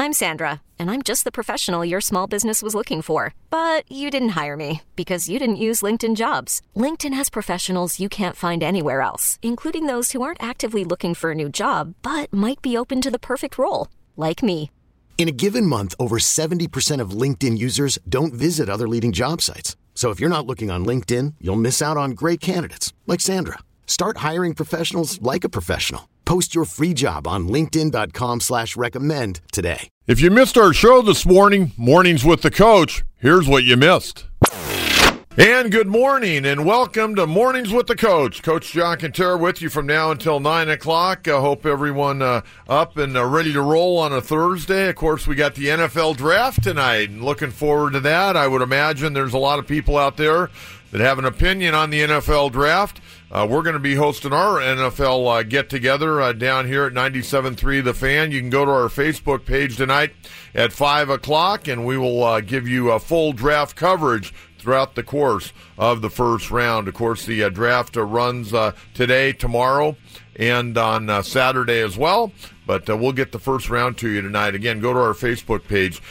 I'm Sandra, and I'm just the professional your small business was looking for. But you didn't hire me because you didn't use LinkedIn Jobs. LinkedIn has professionals you can't find anywhere else, including those who aren't actively looking for a new job, but might be open to the perfect role, like me. In a given month, over 70% of LinkedIn users don't visit other leading job sites. So if you're not looking on LinkedIn, you'll miss out on great candidates like Sandra. Start hiring professionals like a professional. Post your free job on linkedin.com/recommend today. If you missed our show this morning, Mornings with the Coach, here's what you missed. And good morning, and welcome to Mornings with the Coach. Coach John Quintero with you from now until 9 o'clock. I hope everyone up and ready to roll on a Thursday. Of course, we got the NFL Draft tonight, and looking forward to that. I would imagine there's a lot of people out there that have an opinion on the NFL Draft. We're going to be hosting our NFL get-together down here at 97.3 The Fan. You can go to our Facebook page tonight at 5 o'clock, and we will give you a full draft coverage throughout the course of the first round. Of course, the draft runs today, tomorrow, and on Saturday as well. But we'll get the first round to you tonight. Again, go to our Facebook page,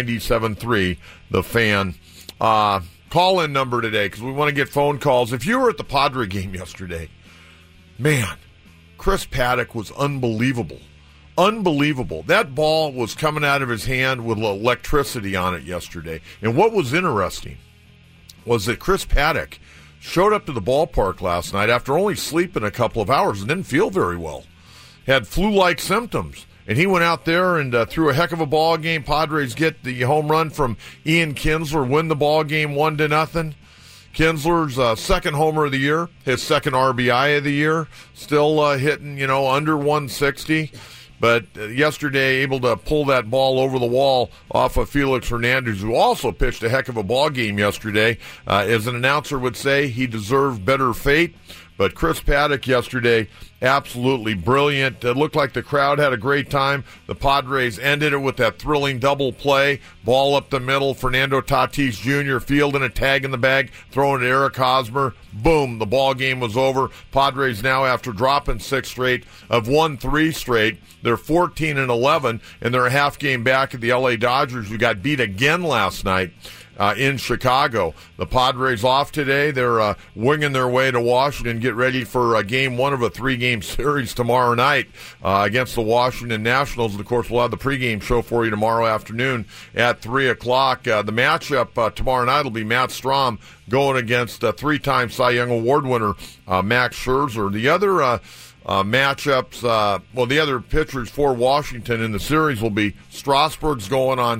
97.3 The Fan. Call-in number today because we want to get phone calls. If you were at the Padre game yesterday, man, Chris Paddock was unbelievable. Unbelievable. That ball was coming out of his hand with electricity on it yesterday. And what was interesting was that Chris Paddock showed up to the ballpark last night after only sleeping a couple of hours and didn't feel very well. Had flu-like symptoms. And he went out there and threw a heck of a ball game. Padres get the home run from Ian Kinsler, win the ball game 1-0. Kinsler's second homer of the year, his second RBI of the year, still hitting, under 160. But yesterday, able to pull that ball over the wall off of Felix Hernandez, who also pitched a heck of a ball game yesterday. As an announcer would say, he deserved better fate. But Chris Paddock yesterday, absolutely brilliant. It looked like the crowd had a great time. The Padres ended it with that thrilling double play. Ball up the middle. Fernando Tatis Jr. fielding a tag in the bag, throwing to Eric Hosmer. Boom, the ball game was over. Padres now, after dropping 6 straight, have won 3 straight. They're 14-11, and they're a half game back at the LA Dodgers, who got beat again last night. In Chicago. The Padres off today. They're winging their way to Washington, get ready for game 1 of a 3-game series tomorrow night against the Washington Nationals. And, of course, we'll have the pregame show for you tomorrow afternoon at 3 o'clock. The matchup tomorrow night will be Matt Strahm going against 3-time Cy Young Award winner Max Scherzer. The other matchups, the other pitchers for Washington in the series will be Strasburg's going on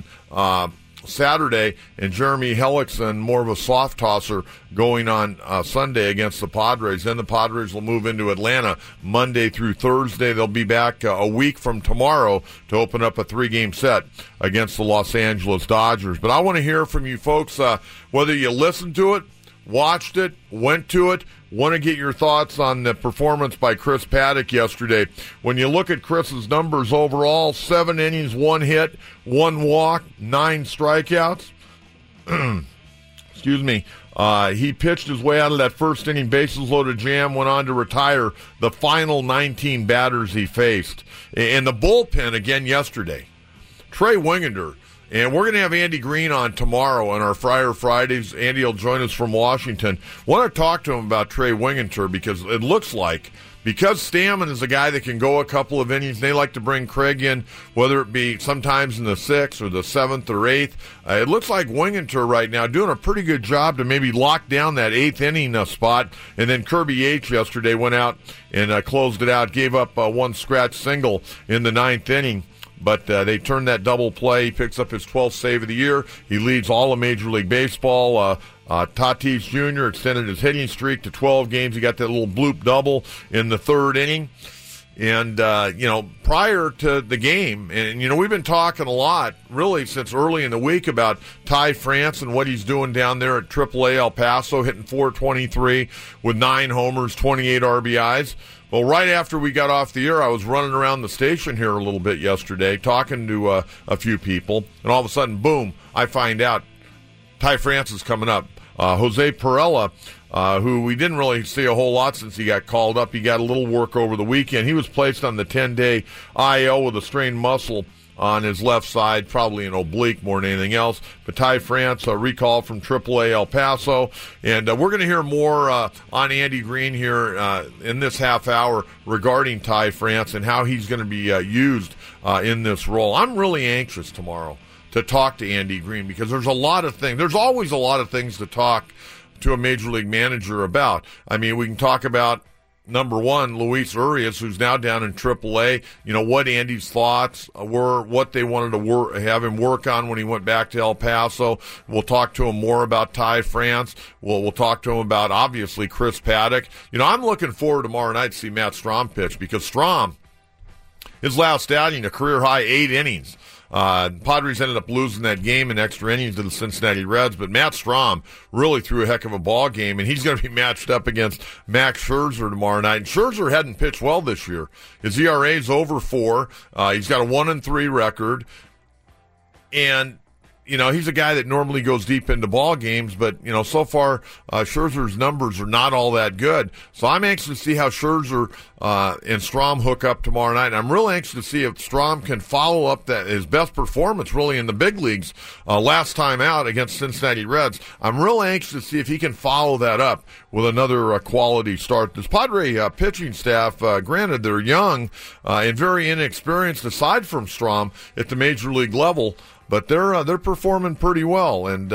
Saturday, and Jeremy Hellickson, more of a soft tosser, going on Sunday against the Padres. Then the Padres will move into Atlanta Monday through Thursday. They'll be back a week from tomorrow to open up a 3-game set against the Los Angeles Dodgers. But I want to hear from you folks, whether you listened to it, watched it, went to it. Want to get your thoughts on the performance by Chris Paddock yesterday. When you look at Chris's numbers overall, 7 innings, 1 hit, 1 walk, 9 strikeouts. Excuse me. He pitched his way out of that first inning, bases loaded jam, went on to retire the final 19 batters he faced. And the bullpen again yesterday. Trey Wingander. And we're going to have Andy Green on tomorrow on our Friar Fridays. Andy will join us from Washington. Want to talk to him about Trey Wingander because it looks like, because Stammen is a guy that can go a couple of innings, they like to bring Craig in, whether it be sometimes in the 6th or the 7th or 8th. It looks like Wingander right now doing a pretty good job to maybe lock down that 8th inning spot. And then Kirby Yates yesterday went out and closed it out, gave up 1 scratch single in the 9th inning. But they turned that double play. He picks up his 12th save of the year. He leads all of Major League Baseball. Tatis Jr. extended his hitting streak to 12 games. He got that little bloop double in the 3rd inning. And, prior to the game, and, we've been talking a lot, really, since early in the week about Ty France and what he's doing down there at AAA El Paso, hitting .423 with 9 homers, 28 RBIs. Well, right after we got off the air, I was running around the station here a little bit yesterday, talking to a few people, and all of a sudden, boom, I find out Ty France is coming up. Jose Perella, who we didn't really see a whole lot since he got called up. He got a little work over the weekend. He was placed on the 10-day IL with a strained muscle on his left side, probably an oblique more than anything else. But Ty France, a recall from AAA El Paso. And we're going to hear more on Andy Green here in this half hour regarding Ty France and how he's going to be used in this role. I'm really anxious tomorrow to talk to Andy Green because there's a lot of things. There's always a lot of things to talk to a major league manager about. I mean, we can talk about, number one, Luis Urias, who's now down in AAA. You know, what Andy's thoughts were, what they wanted to have him work on when he went back to El Paso. We'll talk to him more about Ty France. We'll talk to him about, obviously, Chris Paddack. You know, I'm looking forward tomorrow night to see Matt Strahm pitch because Strahm, his last outing, a career-high 8 innings. Padres ended up losing that game in extra innings to the Cincinnati Reds, but Matt Strahm really threw a heck of a ball game, and he's going to be matched up against Max Scherzer tomorrow night. And Scherzer hadn't pitched well this year. His ERA is over 4. He's got a 1-3 record, and you know, he's a guy that normally goes deep into ball games, but, you know, so far, Scherzer's numbers are not all that good. So I'm anxious to see how Scherzer and Strahm hook up tomorrow night. And I'm real anxious to see if Strahm can follow up his best performance really in the big leagues last time out against Cincinnati Reds. I'm real anxious to see if he can follow that up with another quality start. This Padre pitching staff, granted, they're young and very inexperienced aside from Strahm at the major league level, but they're performing pretty well. And,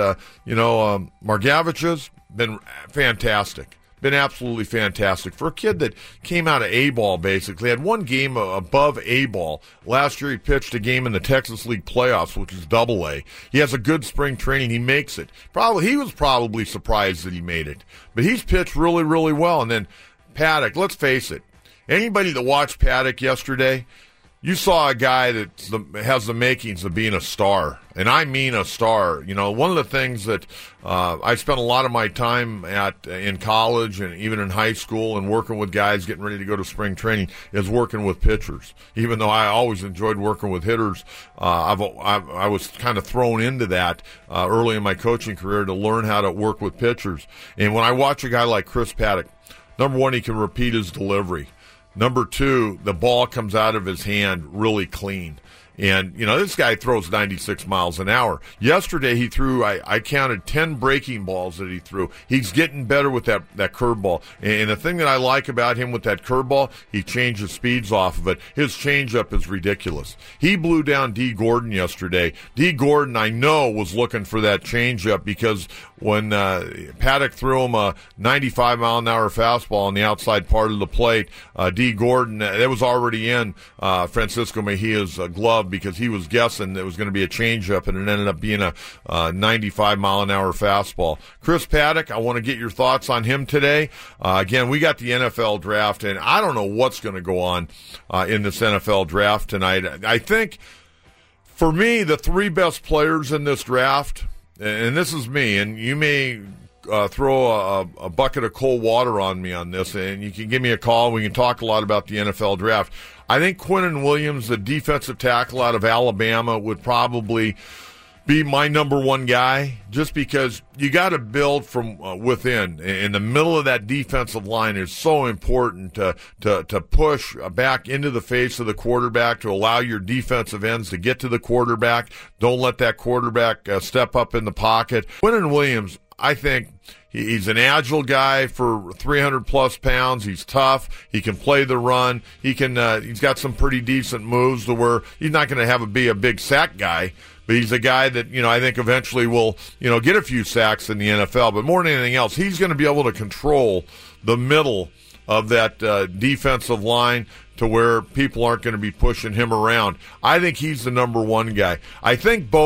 Margevich has been fantastic. Been absolutely fantastic. For a kid that came out of A-ball, basically, had one game above A-ball. Last year he pitched a game in the Texas League playoffs, which is Double-A. He has a good spring training. He makes it. He was probably surprised that he made it. But he's pitched really, really well. And then Paddack, let's face it, anybody that watched Paddack yesterday, you saw a guy that has the makings of being a star, and I mean a star. You know, one of the things that I spent a lot of my time in college and even in high school and working with guys getting ready to go to spring training is working with pitchers. Even though I always enjoyed working with hitters, I was kind of thrown into that early in my coaching career to learn how to work with pitchers. And when I watch a guy like Chris Paddack, number one, he can repeat his delivery. Number two, the ball comes out of his hand really clean. And, you know, this guy throws 96 miles an hour. Yesterday he threw, I counted 10 breaking balls that he threw. He's getting better with that curveball. And the thing that I like about him with that curveball, he changes speeds off of it. His changeup is ridiculous. He blew down D. Gordon yesterday. D. Gordon, I know, was looking for that changeup because when Paddack threw him a 95-mile-an-hour fastball on the outside part of the plate, D. Gordon, that was already in Francisco Mejia's glove because he was guessing it was going to be a changeup, and it ended up being a 95-mile-an-hour fastball. Chris Paddack, I want to get your thoughts on him today. Again, we got the NFL draft, and I don't know what's going to go on in this NFL draft tonight. I think, for me, the 3 best players in this draft, and this is me, and you may throw a bucket of cold water on me on this, and you can give me a call. We can talk a lot about the NFL draft. I think Quinnen Williams, the defensive tackle out of Alabama, would probably be my number one guy just because you got to build from within. In the middle of that defensive line is so important to push back into the face of the quarterback, to allow your defensive ends to get to the quarterback. Don't let that quarterback step up in the pocket. Quinnen Williams, I think he's an agile guy for 300-plus pounds. He's tough. He can play the run. He's got some pretty decent moves to where he's not going to be a big sack guy, but he's a guy that, you know, I think eventually will, you know, get a few sacks in the NFL. But more than anything else, he's going to be able to control the middle of that defensive line to where people aren't going to be pushing him around. I think he's the number one guy. I think Nick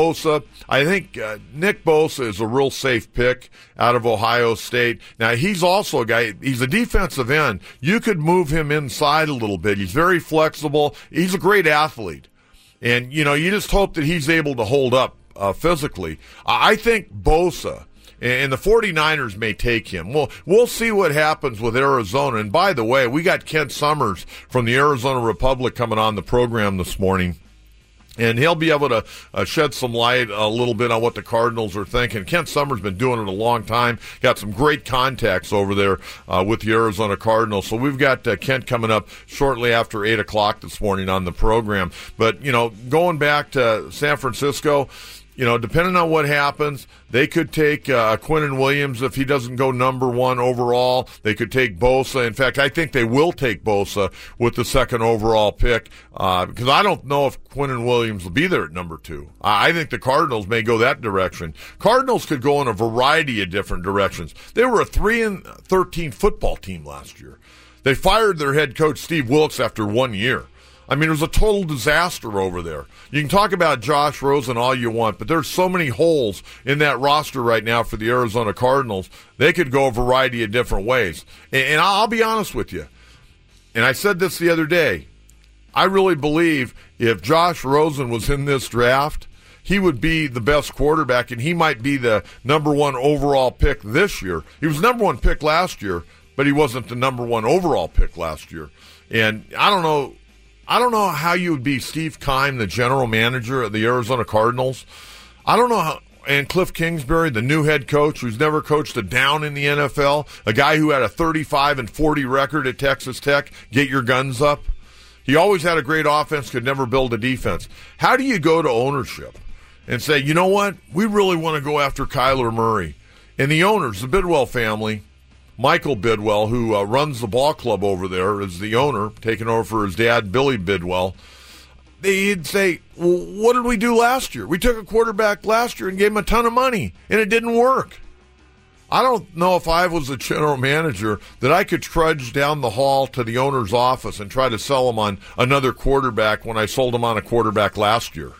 Bosa is a real safe pick out of Ohio State. Now, he's also a guy, he's a defensive end. You could move him inside a little bit. He's very flexible. He's a great athlete. And, you know, you just hope that he's able to hold up physically. I think Bosa, and the 49ers may take him. We'll see what happens with Arizona. And by the way, we got Kent Summers from the Arizona Republic coming on the program this morning. And he'll be able to shed some light a little bit on what the Cardinals are thinking. Kent Summers been doing it a long time. Got some great contacts over there with the Arizona Cardinals. So we've got Kent coming up shortly after 8 o'clock this morning on the program. But, going back to San Francisco, depending on what happens, they could take Quinnen Williams if he doesn't go number 1 overall. They could take Bosa. In fact, I think they will take Bosa with the second overall pick because I don't know if Quinnen Williams will be there at number 2. I think the Cardinals may go that direction. Cardinals could go in a variety of different directions. They were a 3-13 football team last year. They fired their head coach, Steve Wilks, after 1 year. I mean, it was a total disaster over there. You can talk about Josh Rosen all you want, but there's so many holes in that roster right now for the Arizona Cardinals. They could go a variety of different ways. And I'll be honest with you, and I said this the other day, I really believe if Josh Rosen was in this draft, he would be the best quarterback, and he might be the number 1 overall pick this year. He was number 1 pick last year, but he wasn't the number 1 overall pick last year. And I don't know how you would be Steve Keim, the general manager of the Arizona Cardinals. I don't know how, and Cliff Kingsbury, the new head coach who's never coached a down in the NFL, a guy who had a 35-40 record at Texas Tech, get your guns up. He always had a great offense, could never build a defense. How do you go to ownership and say, you know what, we really want to go after Kyler Murray? And the owners, the Bidwell family, Michael Bidwell, who runs the ball club over there, is the owner, taking over for his dad, Billy Bidwell. They'd say, well, what did we do last year? We took a quarterback last year and gave him a ton of money, and it didn't work. I don't know if I was a general manager that I could trudge down the hall to the owner's office and try to sell him on another quarterback when I sold him on a quarterback last year.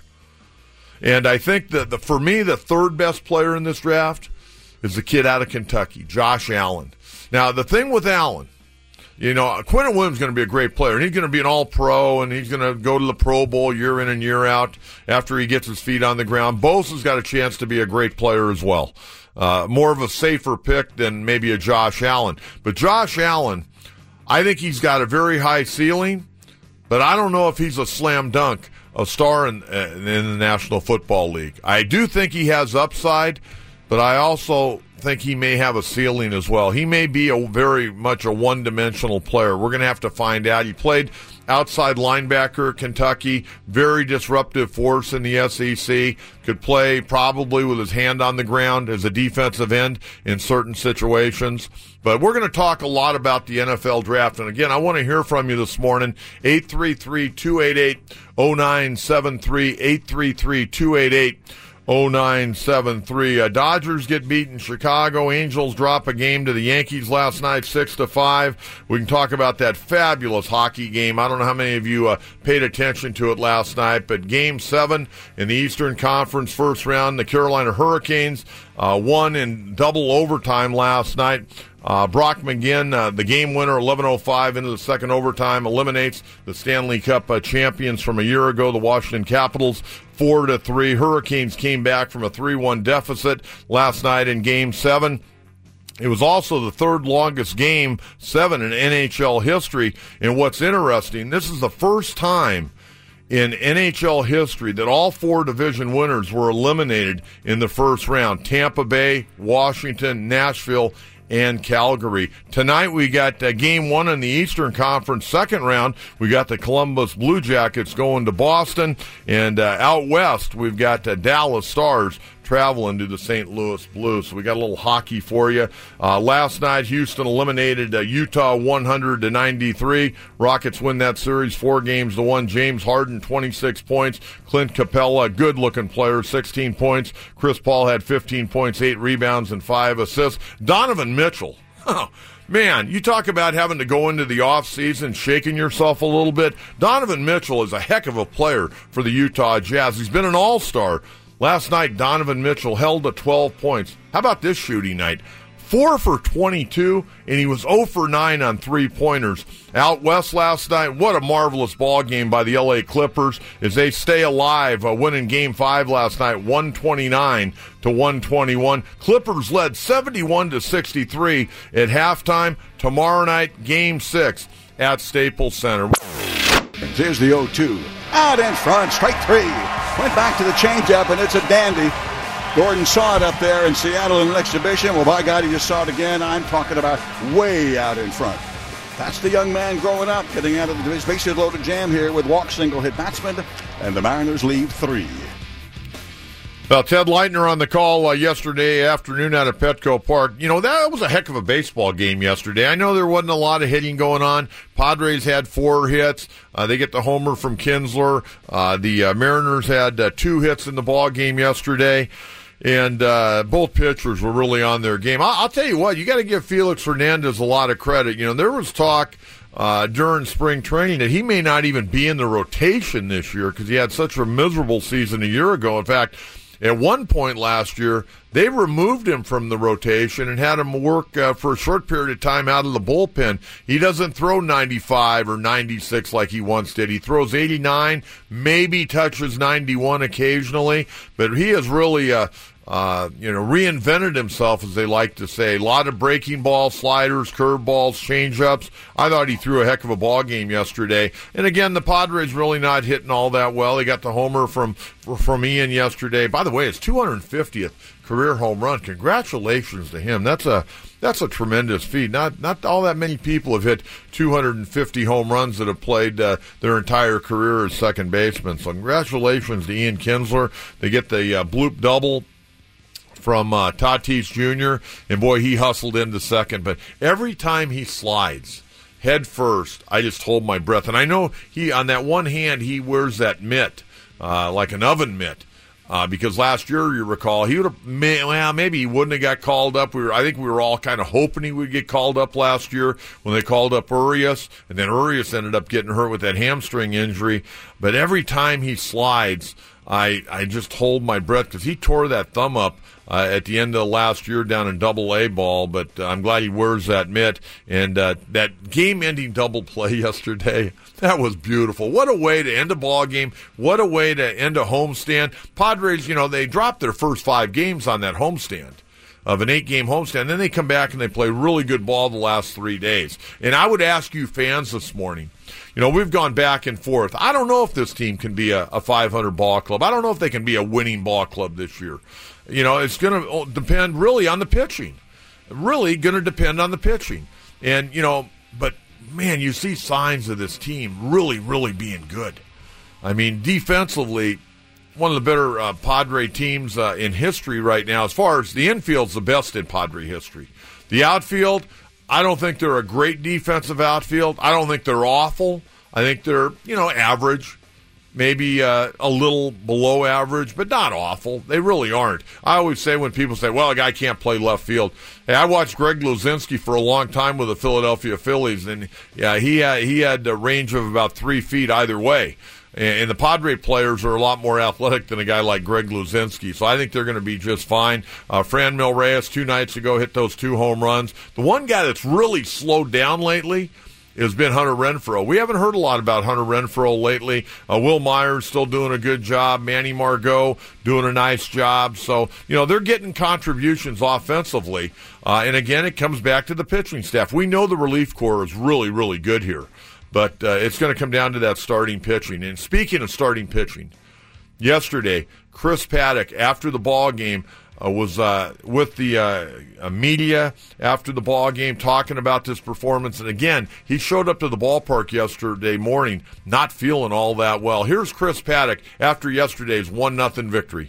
And I think that for me, the third best player in this draft is the kid out of Kentucky, Josh Allen. Now, the thing with Allen, Quinnen Williams is going to be a great player, and he's going to be an all-pro, and he's going to go to the Pro Bowl year in and year out after he gets his feet on the ground. Bosa's got a chance to be a great player as well. More of a safer pick than maybe a Josh Allen. But Josh Allen, I think he's got a very high ceiling, but I don't know if he's a slam dunk, a star in the National Football League. I do think he has upside, but I also think he may have a ceiling as well. He may be very much a one-dimensional player. We're going to have to find out. He played outside linebacker at Kentucky, very disruptive force in the SEC, could play probably with his hand on the ground as a defensive end in certain situations. But we're going to talk a lot about the NFL draft. And again, I want to hear from you this morning. 833-288-0973, 833-288-0973. Dodgers get beaten. Chicago Angels drop a game to the Yankees last night, 6-5. We can talk about that fabulous hockey game. I don't know how many of you paid attention to it last night, but Game 7 in the Eastern Conference first round, the Carolina Hurricanes won in double overtime last night. Brock McGinn, the game winner, 11:05 into the second overtime, eliminates the Stanley Cup champions from a year ago, the Washington Capitals, 4-3. Hurricanes came back from a 3-1 deficit last night in Game 7. It was also the third longest Game 7 in NHL history. And what's interesting, this is the first time in NHL history that all four division winners were eliminated in the first round. Tampa Bay, Washington, Nashville, and Calgary. Tonight we got Game 1 in the Eastern Conference second round. We got the Columbus Blue Jackets going to Boston. And out west we've got Dallas Stars traveling to the St. Louis Blues. So we got a little hockey for you. Last night, Houston eliminated Utah 100-93. Rockets win that series 4-1. James Harden, 26 points. Clint Capella, good-looking player, 16 points. Chris Paul had 15 points, 8 rebounds, and 5 assists. Donovan Mitchell. Man, you talk about having to go into the offseason, shaking yourself a little bit. Donovan Mitchell is a heck of a player for the Utah Jazz. He's been an all-star. Last night, Donovan Mitchell held to 12 points. How about this shooting night? 4 for 22, and he was 0 for 9 on three-pointers. Out west last night, what a marvelous ball game by the L.A. Clippers as they stay alive, winning Game 5 last night, 129-121. Clippers led 71-63 at halftime. Tomorrow night, Game 6 at Staples Center. Here's the 0-2. Out in front, strike three. Went back to the changeup, and it's a dandy. Gordon saw it up there in Seattle in an exhibition. Well, by God, he just saw it again. I'm talking about way out in front. That's the young man growing up, getting out of the bases loaded jam here with walk single hit batsman, and the Mariners lead 3. Well, Ted Leitner on the call yesterday afternoon out of Petco Park. You know, that was a heck of a baseball game yesterday. I know there wasn't a lot of hitting going on. Padres had 4 hits. They get the homer from Kinsler. The Mariners had 2 hits in the ball game yesterday. And both pitchers were really on their game. I'll tell you what, you got to give Felix Hernandez a lot of credit. You know, there was talk during spring training that he may not even be in the rotation this year because he had such a miserable season a year ago. In fact, at one point last year, they removed him from the rotation and had him work for a short period of time out of the bullpen. He doesn't throw 95 or 96 like he once did. He throws 89, maybe touches 91 occasionally, but he has really reinvented himself, as they like to say. A lot of breaking balls, sliders, curveballs, changeups. I thought he threw a heck of a ball game yesterday. And again, the Padres really not hitting all that well. They got the homer from Ian yesterday. By the way, his 250th career home run. Congratulations to him. That's a tremendous feat. Not all that many people have hit 250 home runs that have played their entire career as second baseman. So congratulations to Ian Kinsler. They get the bloop double from Tatis Jr., and boy, he hustled into second. But every time he slides head first, I just hold my breath. And I know he, on that one hand, he wears that mitt, like an oven mitt, because last year, you recall, he would have, maybe he wouldn't have got called up. I think we were all kind of hoping he would get called up last year when they called up Urias, and then Urias ended up getting hurt with that hamstring injury. But every time he slides, I just hold my breath because he tore that thumb up at the end of last year down in Double-A ball, but I'm glad he wears that mitt. And that game-ending double play yesterday, that was beautiful. What a way to end a ball game. What a way to end a homestand. Padres, they dropped their first 5 games on that homestand of an 8-game homestand. Then they come back and they play really good ball the last 3 days. And I would ask you fans this morning, we've gone back and forth. I don't know if this team can be a 500 ball club. I don't know if they can be a winning ball club this year. It's going to depend really on the pitching. Really going to depend on the pitching. And, but, man, you see signs of this team really, really being good. I mean, defensively, one of the better Padre teams in history right now. As far as the infield's the best in Padre history. The outfield, I don't think they're a great defensive outfield. I don't think they're awful. I think they're, average. Maybe a little below average, but not awful. They really aren't. I always say when people say, well, a guy can't play left field. Hey, I watched Greg Luzinski for a long time with the Philadelphia Phillies, and he had a range of about 3 feet either way. And the Padre players are a lot more athletic than a guy like Greg Luzinski, so I think they're going to be just fine. Franmil Reyes 2 nights ago hit those 2 home runs. The one guy that's really slowed down lately has been Hunter Renfroe. We haven't heard a lot about Hunter Renfroe lately. Will Myers still doing a good job. Manny Margot doing a nice job. So, they're getting contributions offensively. And again, it comes back to the pitching staff. We know the relief corps is really, really good here. But it's going to come down to that starting pitching. And speaking of starting pitching, yesterday, Chris Paddack, after the ball game, was with the media after the ball game talking about this performance. And again, he showed up to the ballpark yesterday morning not feeling all that well. Here's Chris Paddack after yesterday's 1-0 victory.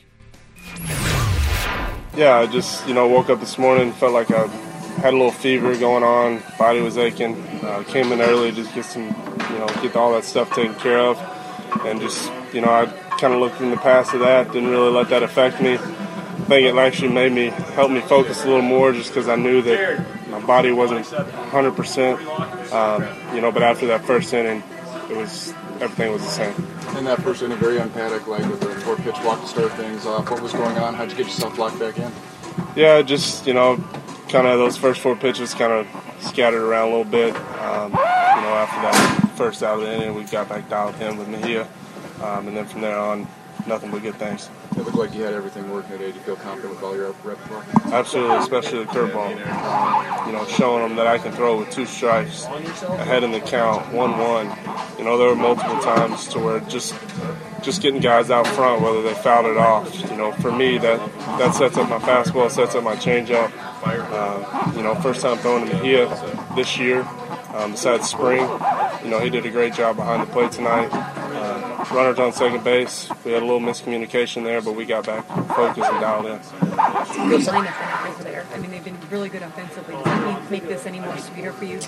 Yeah, I just, woke up this morning, felt like I had a little fever going on, body was aching. Came in early to just get all that stuff taken care of. And just, I kind of looked in the past of that, didn't really let that affect me. I think it actually helped me focus a little more just because I knew that my body wasn't 100%, but after that first inning, everything was the same. In that first inning, very Paddack, like with the 4-pitch walk to start things off. What was going on? How'd you get yourself locked back in? Yeah, just, kind of those first 4 pitches kind of scattered around a little bit. After that first out of the inning, we got back dialed in with Mejia. And then from there on, nothing but good things. It looked like you had everything working today. Do you feel confident with all your repertoire? Absolutely, especially the curveball. Showing them that I can throw with 2 strikes, ahead in the count, 1-1. There were multiple times to where just just getting guys out front, whether they fouled it off. You know, for me, that sets up my fastball, sets up my changeup. You know, first time throwing to Mejia this year, besides spring. You know, he did a great job behind the plate tonight. Runners on second base. We had a little miscommunication there, but we got back focused and dialed in. It's a good lineup over there. I mean, they've been really good offensively. Does that make this any more sweeter for you?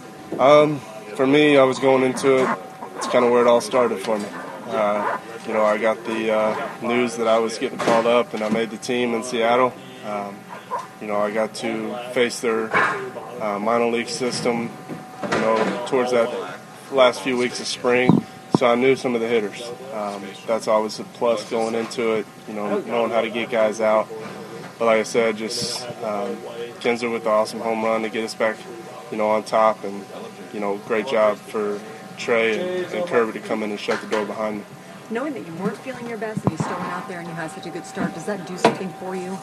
For me, I was going into it. It's kind of where it all started for me. You know, I got the news that I was getting called up, and I made the team in Seattle. You know, I got to face their minor league system, you know, towards that last few weeks of spring. So I knew some of the hitters. That's always a plus going into it, you know, knowing how to get guys out. But like I said, just Kinsler with the awesome home run to get us back, you know, on top. And, you know, great job for Trey and Kirby to come in and shut the door behind me. Knowing that you weren't feeling your best and you still went out there and you had such a good start, does that do something for you?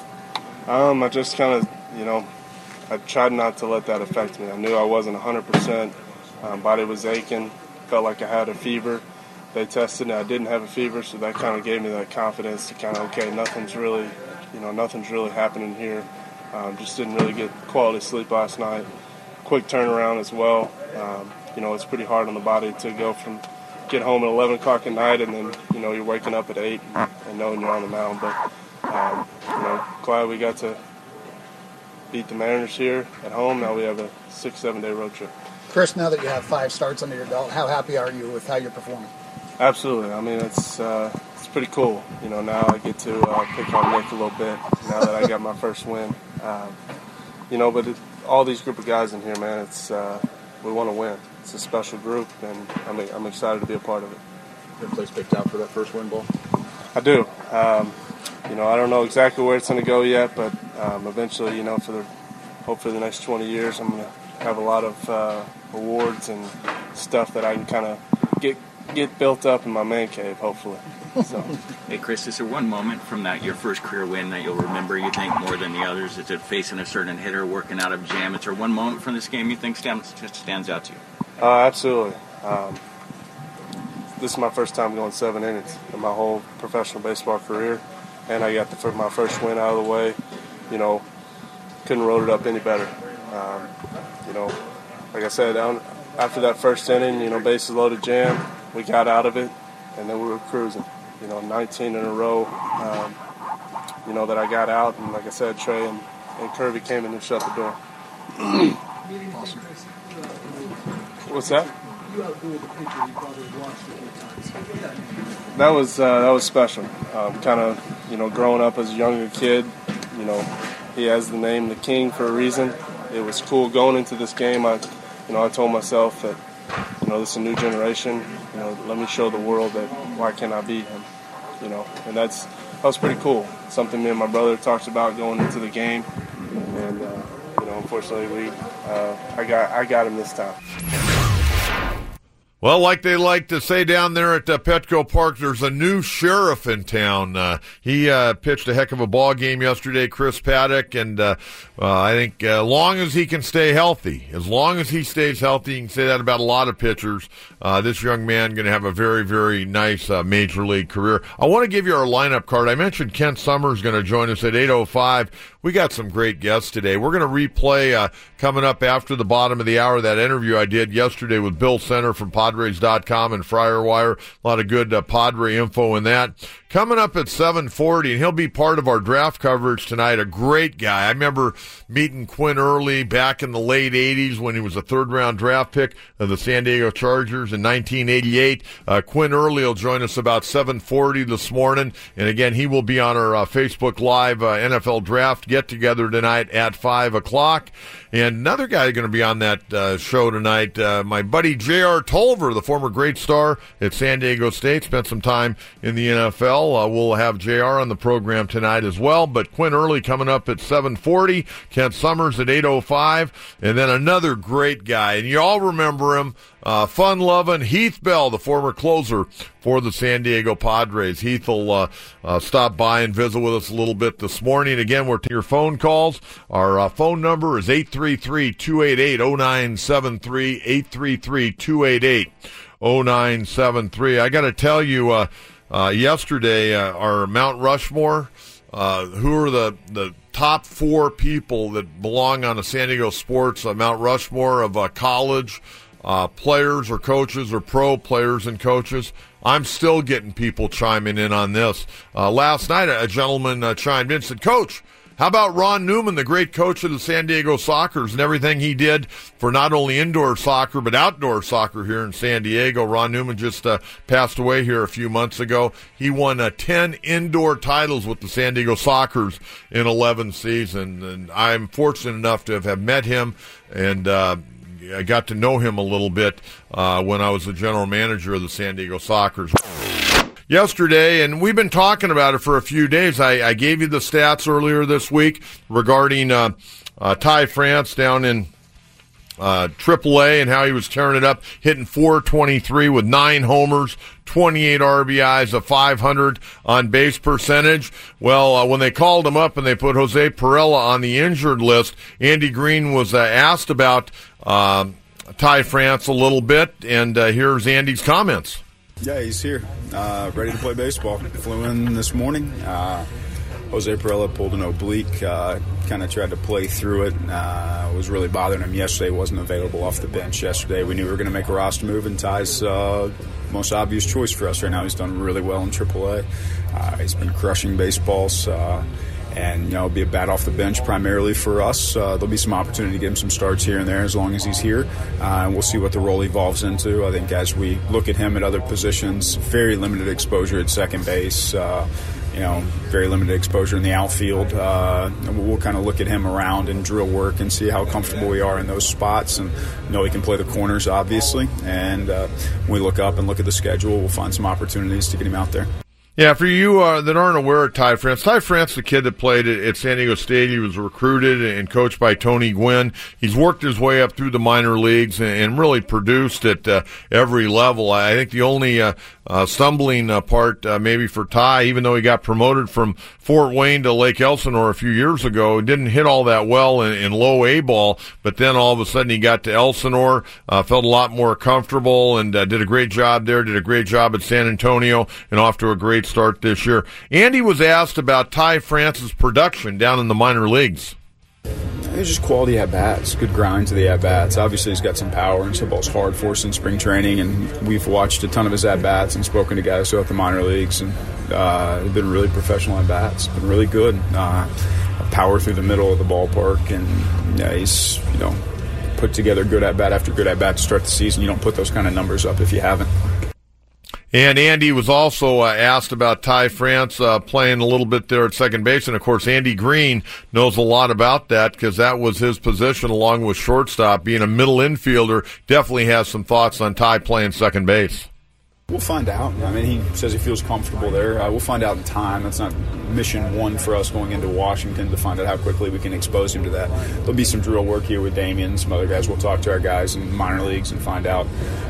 I just kind of, you know, I tried not to let that affect me. I knew I wasn't 100%. Body was aching. Felt like I had a fever. They tested and I didn't have a fever, so that kind of gave me that confidence to kind of, okay, nothing's really happening here. Just didn't really get quality sleep last night. Quick turnaround as well. You know, it's pretty hard on the body to go from get home at 11 o'clock at night and then, you know, you're waking up at 8 and knowing you're on the mound. But, you know, glad we got to beat the Mariners here at home. Now we have a 6-7 day road trip. Chris, now that you have 5 starts under your belt, how happy are you with how you're performing? Absolutely. I mean, it's pretty cool. You know, now I get to pick on Nick a little bit now that I got my first win. You know, but all these group of guys in here, man, it's we want to win. It's a special group, and I'm excited to be a part of it. Your place picked out for that first win, Ball? I do. You know, I don't know exactly where it's going to go yet, but eventually, you know, hopefully the next 20 years, I'm going to have a lot of awards and stuff that I can kind of get built up in my man cave, hopefully. So. Hey, Chris, is there one moment from your first career win that you'll remember, you think, more than the others? Is it facing a certain hitter, working out of a jam? Is there one moment from this game you think stands out to you? Absolutely. This is my first time going 7 innings in my whole professional baseball career, and I got my first win out of the way. You know, couldn't roll it up any better. You know, like I said, after that first inning, you know, bases loaded jam, we got out of it, and then we were cruising. You know, 19 in a row, you know, that I got out, and like I said, Trey and Kirby came in and shut the door. Awesome. What's that? You outdoed the pitcher you probably watched a few times. That was special. Kind of, you know, growing up as a younger kid, you know, he has the name The King for a reason. It was cool going into this game. I told myself that, you know, this is a new generation. You know, let me show the world that why can't I beat him? You know, and that was pretty cool. Something me and my brother talked about going into the game, and you know, unfortunately, I got him this time. Well, like they like to say down there at Petco Park, there's a new sheriff in town. He pitched a heck of a ball game yesterday, Chris Paddock, and I think as long as he can stay healthy, as long as he stays healthy, you can say that about a lot of pitchers, this young man going to have a very, very nice major league career. I want to give you our lineup card. I mentioned Kent Summers going to join us at 8:05. We got some great guests today. We're going to replay coming up after the bottom of the hour that interview I did yesterday with Bill Center from Padres.com and FryerWire. A lot of good Padre info in that. Coming up at 7:40, and he'll be part of our draft coverage tonight. A great guy. I remember meeting Quinn Early back in the late 80s when he was a third-round draft pick of the San Diego Chargers in 1988. Quinn Early will join us about 7:40 this morning. And again, he will be on our Facebook Live NFL Draft get-together tonight at 5 o'clock. And another guy going to be on that show tonight, my buddy J.R. Tolver, the former great star at San Diego State, spent some time in the NFL. We'll have J.R. on the program tonight as well. But Quinn Early coming up at 7:40, Kent Summers at 8:05, and then another great guy. And you all remember him, fun-loving Heath Bell, the former closer for the San Diego Padres. Heath will stop by and visit with us a little bit this morning. Again, we're to your phone calls. Our phone number is 833-288-0973, 833-288-0973. I got to tell you, yesterday are Mount Rushmore. Who are the top 4 people that belong on the San Diego Sports Mount Rushmore of college players or coaches or pro players and coaches? I'm still getting people chiming in on this. Last night, a gentleman chimed in and said, Coach, how about Ron Newman, the great coach of the San Diego Sockers, and everything he did for not only indoor soccer but outdoor soccer here in San Diego? Ron Newman just passed away here a few months ago. He won 10 indoor titles with the San Diego Sockers in 11 seasons, and I'm fortunate enough to have met him, and I got to know him a little bit when I was the general manager of the San Diego Sockers. Yesterday, and we've been talking about it for a few days, I gave you the stats earlier this week regarding Ty France down in AAA and how he was tearing it up, hitting .423 with 9 homers, 28 RBIs, a .500 on base percentage. Well, when they called him up and they put Jose Perella on the injured list, Andy Green was asked about Ty France a little bit, and here's Andy's comments. Yeah, he's here, ready to play baseball. Flew in this morning. Jose Perella pulled an oblique, kind of tried to play through it. Was really bothering him yesterday. Wasn't available off the bench yesterday. We knew we were going to make a roster move, and Ty's most obvious choice for us right now. He's done really well in AAA. He's been crushing baseballs. And, it'll be a bat off the bench primarily for us. There'll be some opportunity to get him some starts here and there as long as he's here. And we'll see what the role evolves into. I think as we look at him at other positions, very limited exposure at second base, very limited exposure in the outfield. And we'll kind of look at him around and drill work and see how comfortable we are in those spots. And he can play the corners, obviously. And when we look up and look at the schedule, we'll find some opportunities to get him out there. Yeah, for you that aren't aware of Ty France, the kid that played at San Diego State, he was recruited and coached by Tony Gwynn. He's worked his way up through the minor leagues and really produced at every level. I think the only stumbling part maybe for Ty, even though he got promoted from Fort Wayne to Lake Elsinore a few years ago, didn't hit all that well in low A ball, but then all of a sudden he got to Elsinore, felt a lot more comfortable, and did a great job there, did a great job at San Antonio, and off to a great start this year. Andy was asked about Ty France's production down in the minor leagues. It's just quality at-bats, good grind to the at-bats. Obviously, he's got some power, and hit ball's hard for us in spring training, and we've watched a ton of his at-bats and spoken to guys throughout the minor leagues, and they've been really professional at-bats, been really good. Power through the middle of the ballpark, and he's, put together good at-bat after good at-bat to start the season. You don't put those kind of numbers up if you haven't. And Andy was also asked about Ty France playing a little bit there at second base. And, of course, Andy Green knows a lot about that because that was his position along with shortstop. Being a middle infielder, definitely has some thoughts on Ty playing second base. We'll find out. I mean, he says he feels comfortable there. We'll find out in time. That's not mission one for us going into Washington to find out how quickly we can expose him to that. There'll be some drill work here with Damien. Some other guys will talk to our guys in minor leagues and find out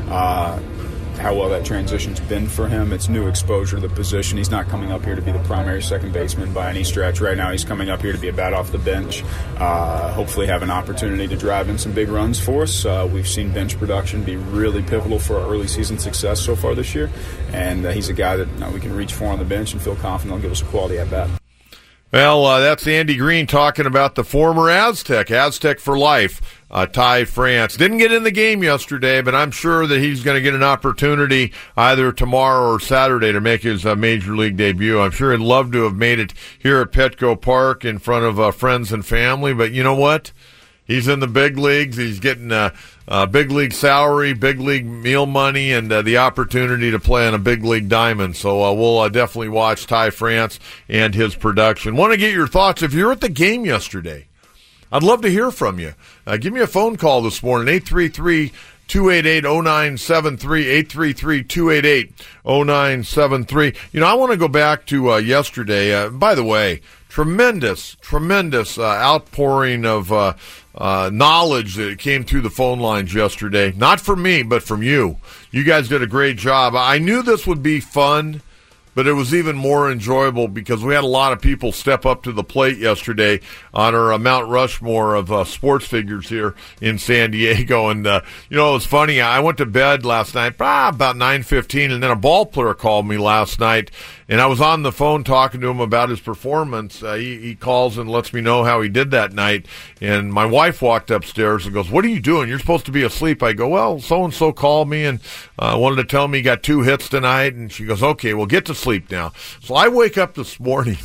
how well that transition's been for him. It's new exposure to the position. He's not coming up here to be the primary second baseman by any stretch. Right now he's coming up here to be a bat off the bench, hopefully have an opportunity to drive in some big runs for us. We've seen bench production be really pivotal for our early season success so far this year, and he's a guy that we can reach for on the bench and feel confident he'll give us a quality at bat. Well, that's Andy Green talking about the former Aztec for life, Ty France. Didn't get in the game yesterday, but I'm sure that he's going to get an opportunity either tomorrow or Saturday to make his Major League debut. I'm sure he'd love to have made it here at Petco Park in front of friends and family, but you know what? He's in the big leagues. He's getting big league salary, big league meal money, and the opportunity to play on a big league diamond. So we'll definitely watch Ty France and his production. Want to get your thoughts. If you're at the game yesterday, I'd love to hear from you. Give me a phone call this morning, 833-288-0973, 833-288-0973. I want to go back to yesterday. By the way, tremendous outpouring of knowledge that came through the phone lines yesterday. Not from me, but from you. You guys did a great job. I knew this would be fun but it was even more enjoyable because we had a lot of people step up to the plate yesterday on our Mount Rushmore of sports figures here in San Diego. And, it was funny. I went to bed last night about 9:15, and then a ball player called me last night, and I was on the phone talking to him about his performance. He calls and lets me know how he did that night, and my wife walked upstairs and goes, "What are you doing? You're supposed to be asleep." I go, "Well, so-and-so called me and wanted to tell me he got 2 hits tonight," and she goes, "Okay, well, get to sleep now." So I wake up this morning,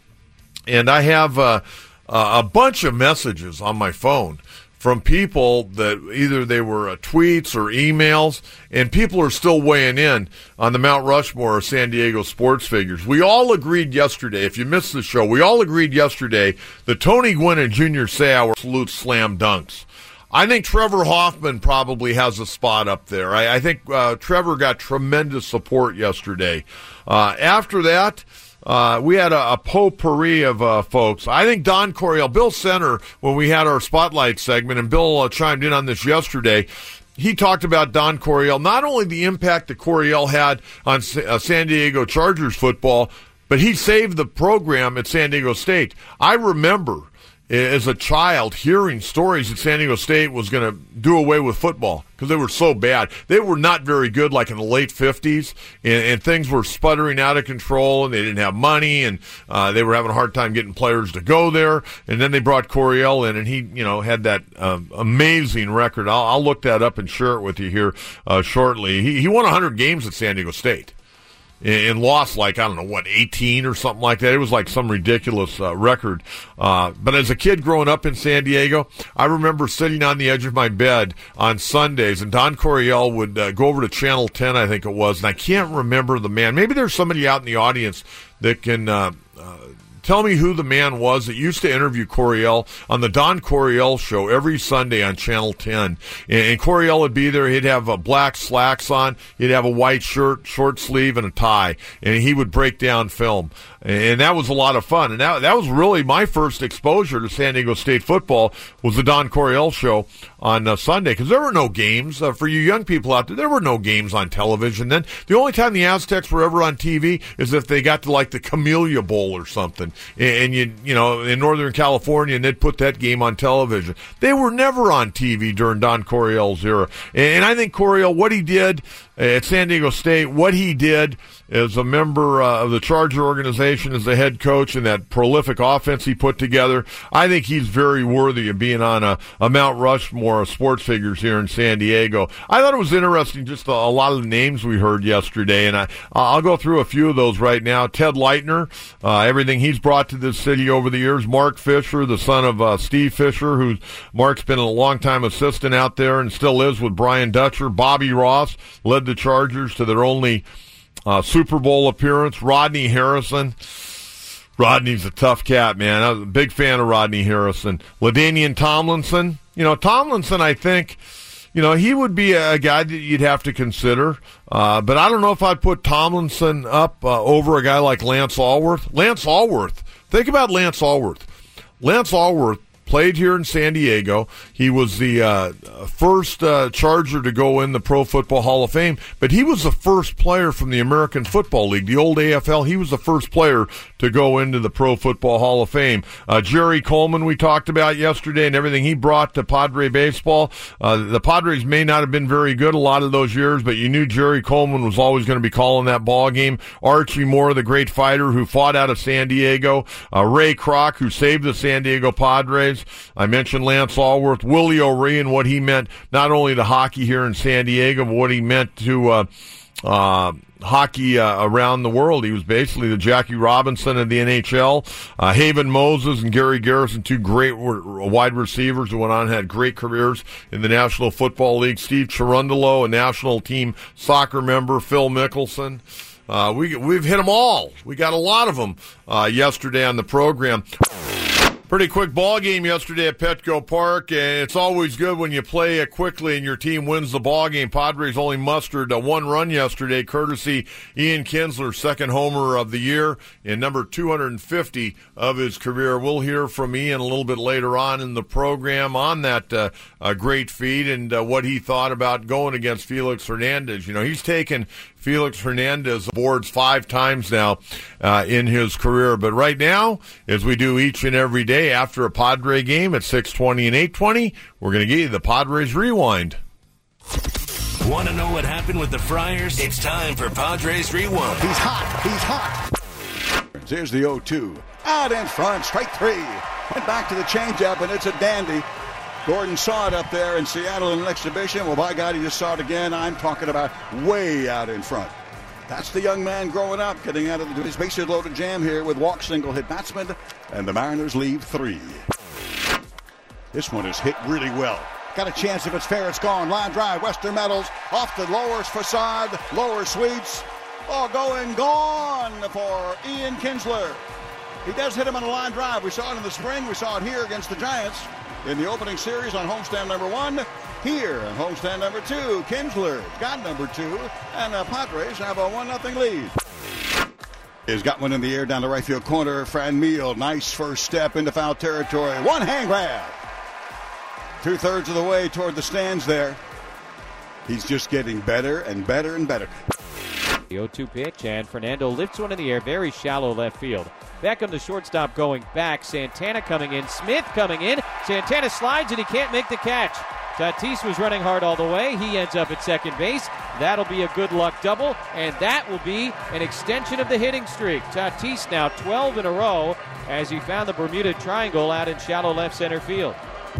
and I have a bunch of messages on my phone from people that either they were tweets or emails, and people are still weighing in on the Mount Rushmore of San Diego sports figures. We all agreed yesterday, if you missed the show, we all agreed yesterday that Tony Gwynn and Junior Seau were absolute slam dunks. I think Trevor Hoffman probably has a spot up there. I think Trevor got tremendous support yesterday. After that, we had a potpourri of folks. I think Don Coryell, Bill Center, when we had our Spotlight segment, and Bill chimed in on this yesterday, he talked about Don Coryell, not only the impact that Coryell had on San Diego Chargers football, but he saved the program at San Diego State. I remember as a child hearing stories that San Diego State was going to do away with football because they were so bad. They were not very good like in the late 50s, and things were sputtering out of control, and they didn't have money, and they were having a hard time getting players to go there. And then they brought Coryell in, and he had that amazing record. I'll look that up and share it with you here shortly. He won 100 games at San Diego State and lost 18 or something like that. It was like some ridiculous record. But as a kid growing up in San Diego, I remember sitting on the edge of my bed on Sundays, and Don Coryell would go over to Channel 10, I think it was, and I can't remember the man. Maybe there's somebody out in the audience that can tell me who the man was that used to interview Coryell on the Don Coryell Show every Sunday on Channel 10. And Coryell would be there. He'd have black slacks on. He'd have a white shirt, short sleeve, and a tie. And he would break down film. And that was a lot of fun. And that was really my first exposure to San Diego State football was the Don Coryell Show on Sunday. Because there were no games. For you young people out there were no games on television then. The only time the Aztecs were ever on TV is if they got to the Camellia Bowl or something. And in Northern California, and they'd put that game on television. They were never on TV during Don Coryell's era. And I think Coryell, what he did at San Diego State, what he did as a member of the Charger organization, as the head coach, and that prolific offense he put together, I think he's very worthy of being on a Mount Rushmore of sports figures here in San Diego. I thought it was interesting, just a lot of the names we heard yesterday, and I'll go through a few of those right now. Ted Leitner, everything he's brought to this city over the years. Mark Fisher, the son of Steve Fisher, who Mark's been a long-time assistant out there and still is with Brian Dutcher. Bobby Ross led the Chargers to their only Super Bowl appearance. Rodney Harrison. Rodney's a tough cat, man. I was a big fan of Rodney Harrison. LaDainian Tomlinson. Tomlinson, I think, he would be a guy that you'd have to consider. But I don't know if I'd put Tomlinson up over a guy like Lance Allworth. Lance Allworth. Think about Lance Allworth. Lance Allworth played here in San Diego. He was the first Charger to go in the Pro Football Hall of Fame, but he was the first player from the American Football League, the old AFL. He was the first player to go into the Pro Football Hall of Fame. Jerry Coleman, we talked about yesterday, and everything he brought to Padre baseball. The Padres may not have been very good a lot of those years, but you knew Jerry Coleman was always going to be calling that ball game. Archie Moore, the great fighter who fought out of San Diego. Ray Kroc, who saved the San Diego Padres. I mentioned Lance Allworth, Willie O'Ree, and what he meant not only to hockey here in San Diego, but what he meant to hockey around the world. He was basically the Jackie Robinson of the NHL. Haven Moses and Gary Garrison, two great wide receivers who went on and had great careers in the National Football League. Steve Cherundolo, a national team soccer member. Phil Mickelson. We've hit them all. We got a lot of them yesterday on the program. Pretty quick ball game yesterday at Petco Park, and it's always good when you play quickly and your team wins the ball game. Padres only mustered one run yesterday, courtesy Ian Kinsler, second homer of the year and number 250 of his career. We'll hear from Ian a little bit later on in the program on that great feat and what he thought about going against Felix Hernandez. He's taken Felix Hernandez boards 5 times now in his career. But right now, as we do each and every day after a Padre game at 6:20 and 8:20, we're going to give you the Padres Rewind. Want to know what happened with the Friars? It's time for Padres Rewind. He's hot. He's hot. Here's the 0-2. Out in front, strike 3. Went back to the changeup, and it's a dandy. Gordon saw it up there in Seattle in an exhibition. Well, by God, he just saw it again. I'm talking about way out in front. That's the young man growing up, getting out of his bases loaded jam here with walk single hit batsman, and the Mariners leave 3. This one is hit really well. Got a chance if it's fair, it's gone. Line drive, Western Metals, off the lowers facade, lower sweeps. Oh, going gone for Ian Kinsler. He does hit him on a line drive. We saw it in the spring. We saw it here against the Giants in the opening series on homestand number 1. Here on homestand number 2, Kinsler got number 2, and the Padres have a 1-0 lead. He's got one in the air down the right field corner. Franmil, nice first step into foul territory. One hand grab. 2/3 of the way toward the stands there. He's just getting better and better and better. The 0-2 pitch, and Fernando lifts one in the air, very shallow left field. Beckham, the shortstop, going back. Santana coming in. Smith coming in. Santana slides, and he can't make the catch. Tatis was running hard all the way. He ends up at second base. That'll be a good luck double, and that will be an extension of the hitting streak. Tatis now 12 in a row as he found the Bermuda Triangle out in shallow left center field.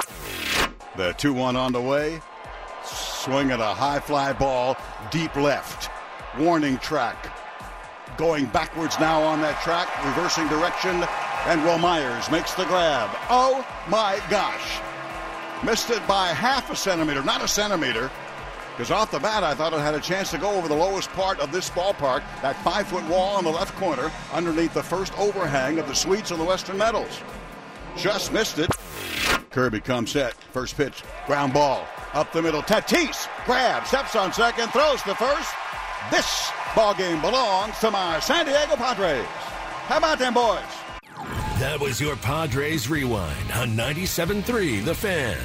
The 2-1 on the way. Swing at a high fly ball, deep left. Warning track. Going backwards now on that track, reversing direction, and Will Myers makes the grab. Oh my gosh. Missed it by half a centimeter, not a centimeter. Because off the bat, I thought it had a chance to go over the lowest part of this ballpark, that 5-foot wall in the left corner, underneath the first overhang of the suites on the Western Metals. Just missed it. Kirby comes set. First pitch, ground ball. Up the middle. Tatis grabs, steps on second, throws to first. This ball game belongs to my San Diego Padres. How about them boys? That was your Padres Rewind on 97.3 The Fan.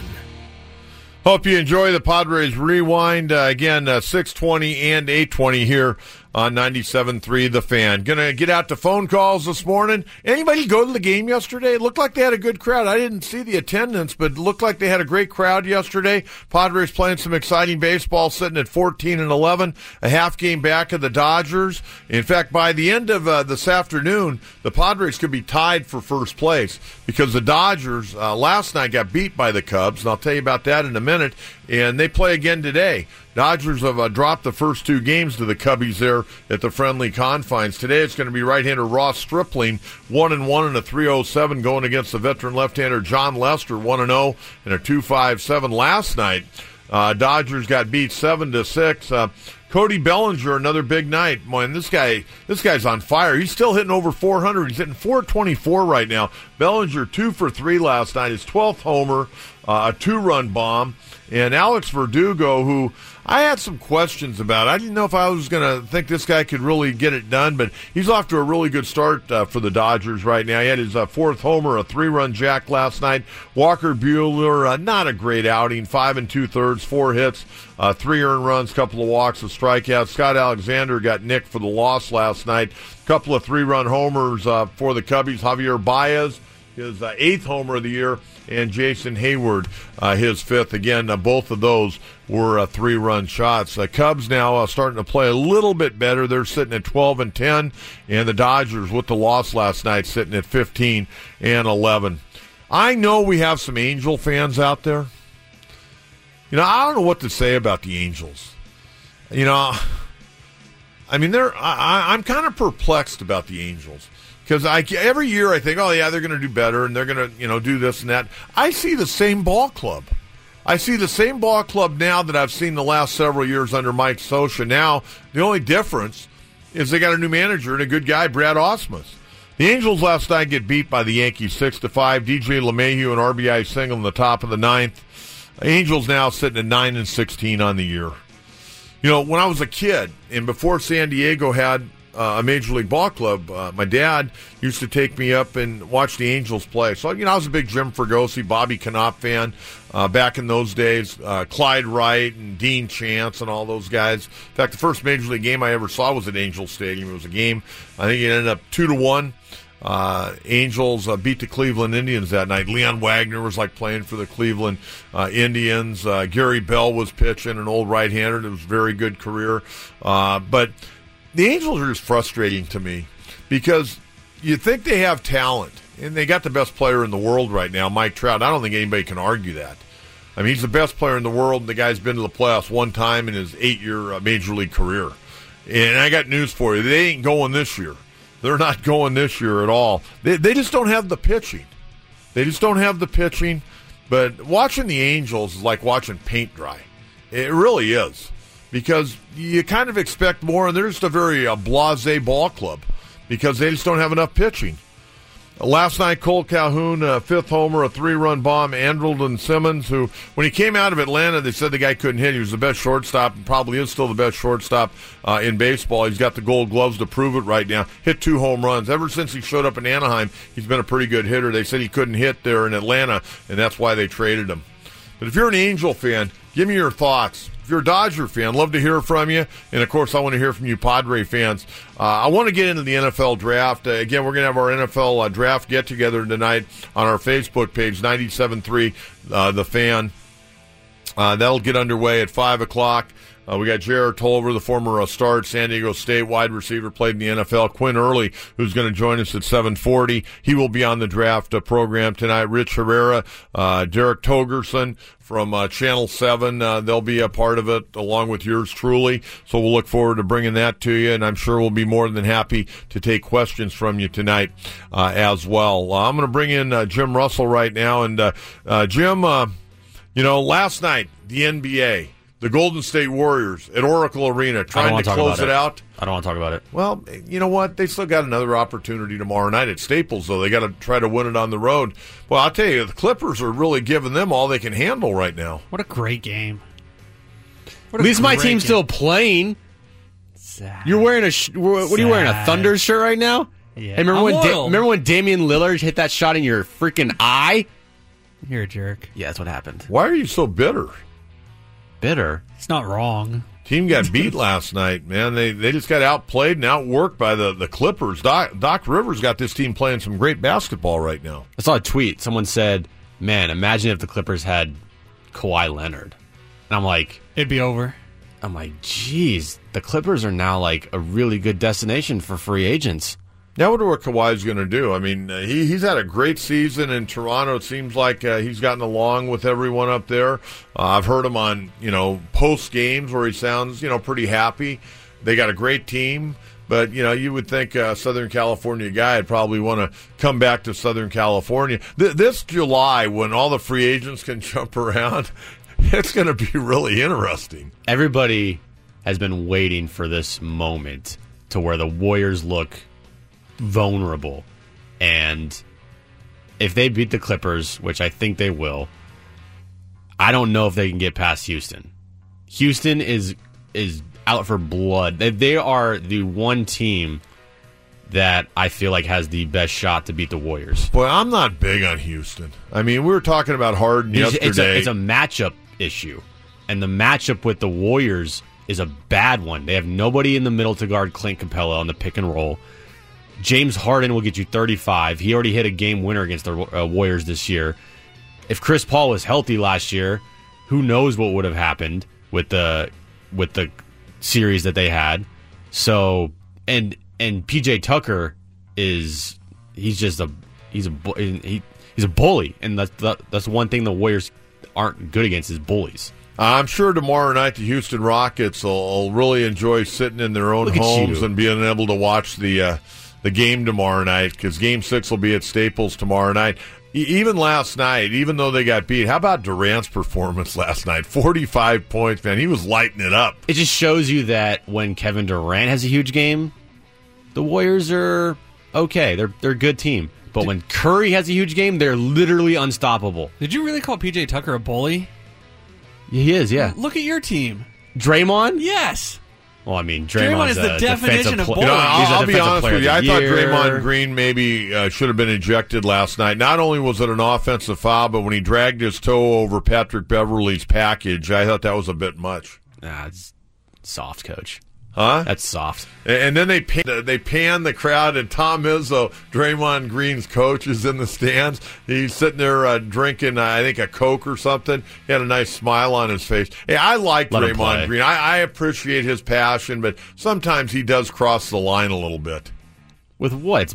Hope you enjoy the Padres Rewind. Again, 6:20 and 8:20 here on 97.3 The Fan. Going to get out to phone calls this morning. Anybody go to the game yesterday? It looked like they had a good crowd. I didn't see the attendance, but it looked like they had a great crowd yesterday. Padres playing some exciting baseball, sitting at 14-11, a half game back of the Dodgers. In fact, by the end of this afternoon, the Padres could be tied for first place because the Dodgers last night got beat by the Cubs, and I'll tell you about that in a minute, and they play again today. Dodgers have dropped the first 2 games to the Cubbies there at the friendly confines. Today it's going to be right-hander Ross Stripling, 1-1 and a 3.07 going against the veteran left-hander John Lester, 1-0 and a 2.57 last night. Dodgers got beat 7-6. Cody Bellinger, another big night. Man, this guy's on fire. He's still hitting over 400. He's hitting 424 right now. Bellinger 2 for 3 last night. His 12th homer, a 2-run bomb. And Alex Verdugo, who I had some questions about. I didn't know if I was going to think this guy could really get it done, but he's off to a really good start for the Dodgers right now. He had his 4th homer, a 3-run jack last night. Walker Buehler, not a great outing, 5 2/3, 4 hits, 3 earned runs, couple of walks, a strikeout. Scott Alexander got nicked for the loss last night. Couple of 3-run homers for the Cubbies. Javier Baez, his 8th homer of the year, and Jason Hayward, his 5th. Again, both of those were 3-run shots. Cubs now starting to play a little bit better. They're sitting at 12-10, and the Dodgers, with the loss last night, sitting at 15-11. I know we have some Angel fans out there. You know, I don't know what to say about the Angels. You know, I mean, I'm kind of perplexed about the Angels. Because every year I think, oh, yeah, they're going to do better, and they're going to, do this and that. I see the same ball club. I see the same ball club now that I've seen the last several years under Mike Scioscia. Now, the only difference is they got a new manager and a good guy, Brad Ausmus. The Angels last night get beat by the Yankees 6-5. DJ LeMahieu, an RBI single in the top of the 9th. Angels now sitting at 9-16 on the year. You know, when I was a kid, and before San Diego had a Major League Ball club, my dad used to take me up and watch the Angels play. So, I was a big Jim Fregosi, Bobby Knopp fan back in those days. Clyde Wright and Dean Chance and all those guys. In fact, the first Major League game I ever saw was at Angels Stadium. It was a game, I think it ended up 2-1. Angels beat the Cleveland Indians that night. Leon Wagner was playing for the Cleveland Indians. Gary Bell was pitching, an old right-hander. It was a very good career. But the Angels are just frustrating to me because you think they have talent, and they got the best player in the world right now, Mike Trout. I don't think anybody can argue that. I mean, he's the best player in the world, and the guy's been to the playoffs one time in his 8-year Major League career. And I got news for you. They ain't going this year. They're not going this year at all. They just don't have the pitching. But watching the Angels is like watching paint dry. It really is. Because you kind of expect more, and they're just a very blasé ball club because they just don't have enough pitching. Last night, Cole Calhoun, fifth homer, a 3-run bomb. Andrelton Simmons, who, when he came out of Atlanta, they said the guy couldn't hit. He was the best shortstop and probably is still the best shortstop in baseball. He's got the gold gloves to prove it right now. Hit 2 home runs. Ever since he showed up in Anaheim, he's been a pretty good hitter. They said he couldn't hit there in Atlanta, and that's why they traded him. But if you're an Angel fan, give me your thoughts. If you're a Dodger fan, love to hear from you. And, of course, I want to hear from you Padre fans. I want to get into the NFL draft. Again, we're going to have our NFL draft get-together tonight on our Facebook page, 97.3 The Fan. That'll get underway at 5 o'clock. We got Jared Tolver, the former star at San Diego State, wide receiver, played in the NFL. Quinn Early, who's going to join us at 7:40. He will be on the draft program tonight. Rich Herrera, Derek Togerson from Channel 7. They'll be a part of it, along with yours truly. So we'll look forward to bringing that to you, and I'm sure we'll be more than happy to take questions from you tonight as well. I'm going to bring in Jim Russell right now. And Jim, last night, the NBA, the Golden State Warriors at Oracle Arena trying to close it out. I don't want to talk about it. Well, you know what? They still got another opportunity tomorrow night at Staples, though. They got to try to win it on the road. Well, I'll tell you, the Clippers are really giving them all they can handle right now. What a great game. At least my team's still playing. Sad. You're wearing what are you wearing, a Thunder shirt right now? Yeah. Hey, remember when Damian Lillard hit that shot in your freaking eye? You're a jerk. Yeah, that's what happened. Why are you so bitter? Bitter? It's not wrong. Team got beat last night, man. They just got outplayed and outworked by the Clippers. Doc Rivers got this team playing some great basketball right now. I saw a tweet. Someone said, man, imagine if the Clippers had Kawhi Leonard. And I'm like... It'd be over. I'm like, geez, the Clippers are now like a really good destination for free agents. Now I wonder what Kawhi's going to do. I mean, he's had a great season in Toronto. It seems like he's gotten along with everyone up there. I've heard him on, post games where he sounds, pretty happy. They got a great team, but, you would think a Southern California guy would probably want to come back to Southern California. This July, when all the free agents can jump around, it's going to be really interesting. Everybody has been waiting for this moment to where the Warriors look vulnerable, and if they beat the Clippers, which I think they will, I don't know if they can get past Houston. Houston is out for blood. They are the one team that I feel like has the best shot to beat the Warriors. Boy, I'm not big on Houston. I mean, we were talking about Harden yesterday. It's a matchup issue, and the matchup with the Warriors is a bad one. They have nobody in the middle to guard Clint Capella on the pick and roll. James Harden will get you 35. He already hit a game winner against the Warriors this year. If Chris Paul was healthy last year, who knows what would have happened with the series that they had. So and PJ Tucker he's a bully, and that's one thing the Warriors aren't good against is bullies. I'm sure tomorrow night the Houston Rockets will really enjoy sitting in their own homes and being able to watch the game tomorrow night, because Game 6 will be at Staples tomorrow night. Even last night, even though they got beat, how about Durant's performance last night? 45 points, man. He was lighting it up. It just shows you that when Kevin Durant has a huge game, the Warriors are okay. They're a good team. But when Curry has a huge game, they're literally unstoppable. Did you really call PJ Tucker a bully? He is, yeah. Look at your team. Draymond? Yes. Well, I mean, Draymond is the definition of boring. I'll be honest with you. I thought year. Draymond Green maybe should have been ejected last night. Not only was it an offensive foul, but when he dragged his toe over Patrick Beverley's package, I thought that was a bit much. It's soft, Coach. Huh? That's soft. And then they pan the crowd, and Tom Izzo, Draymond Green's coach, is in the stands. He's sitting there drinking, I think, a Coke or something. He had a nice smile on his face. Hey, I like Draymond Green. I appreciate his passion, but sometimes he does cross the line a little bit. With what?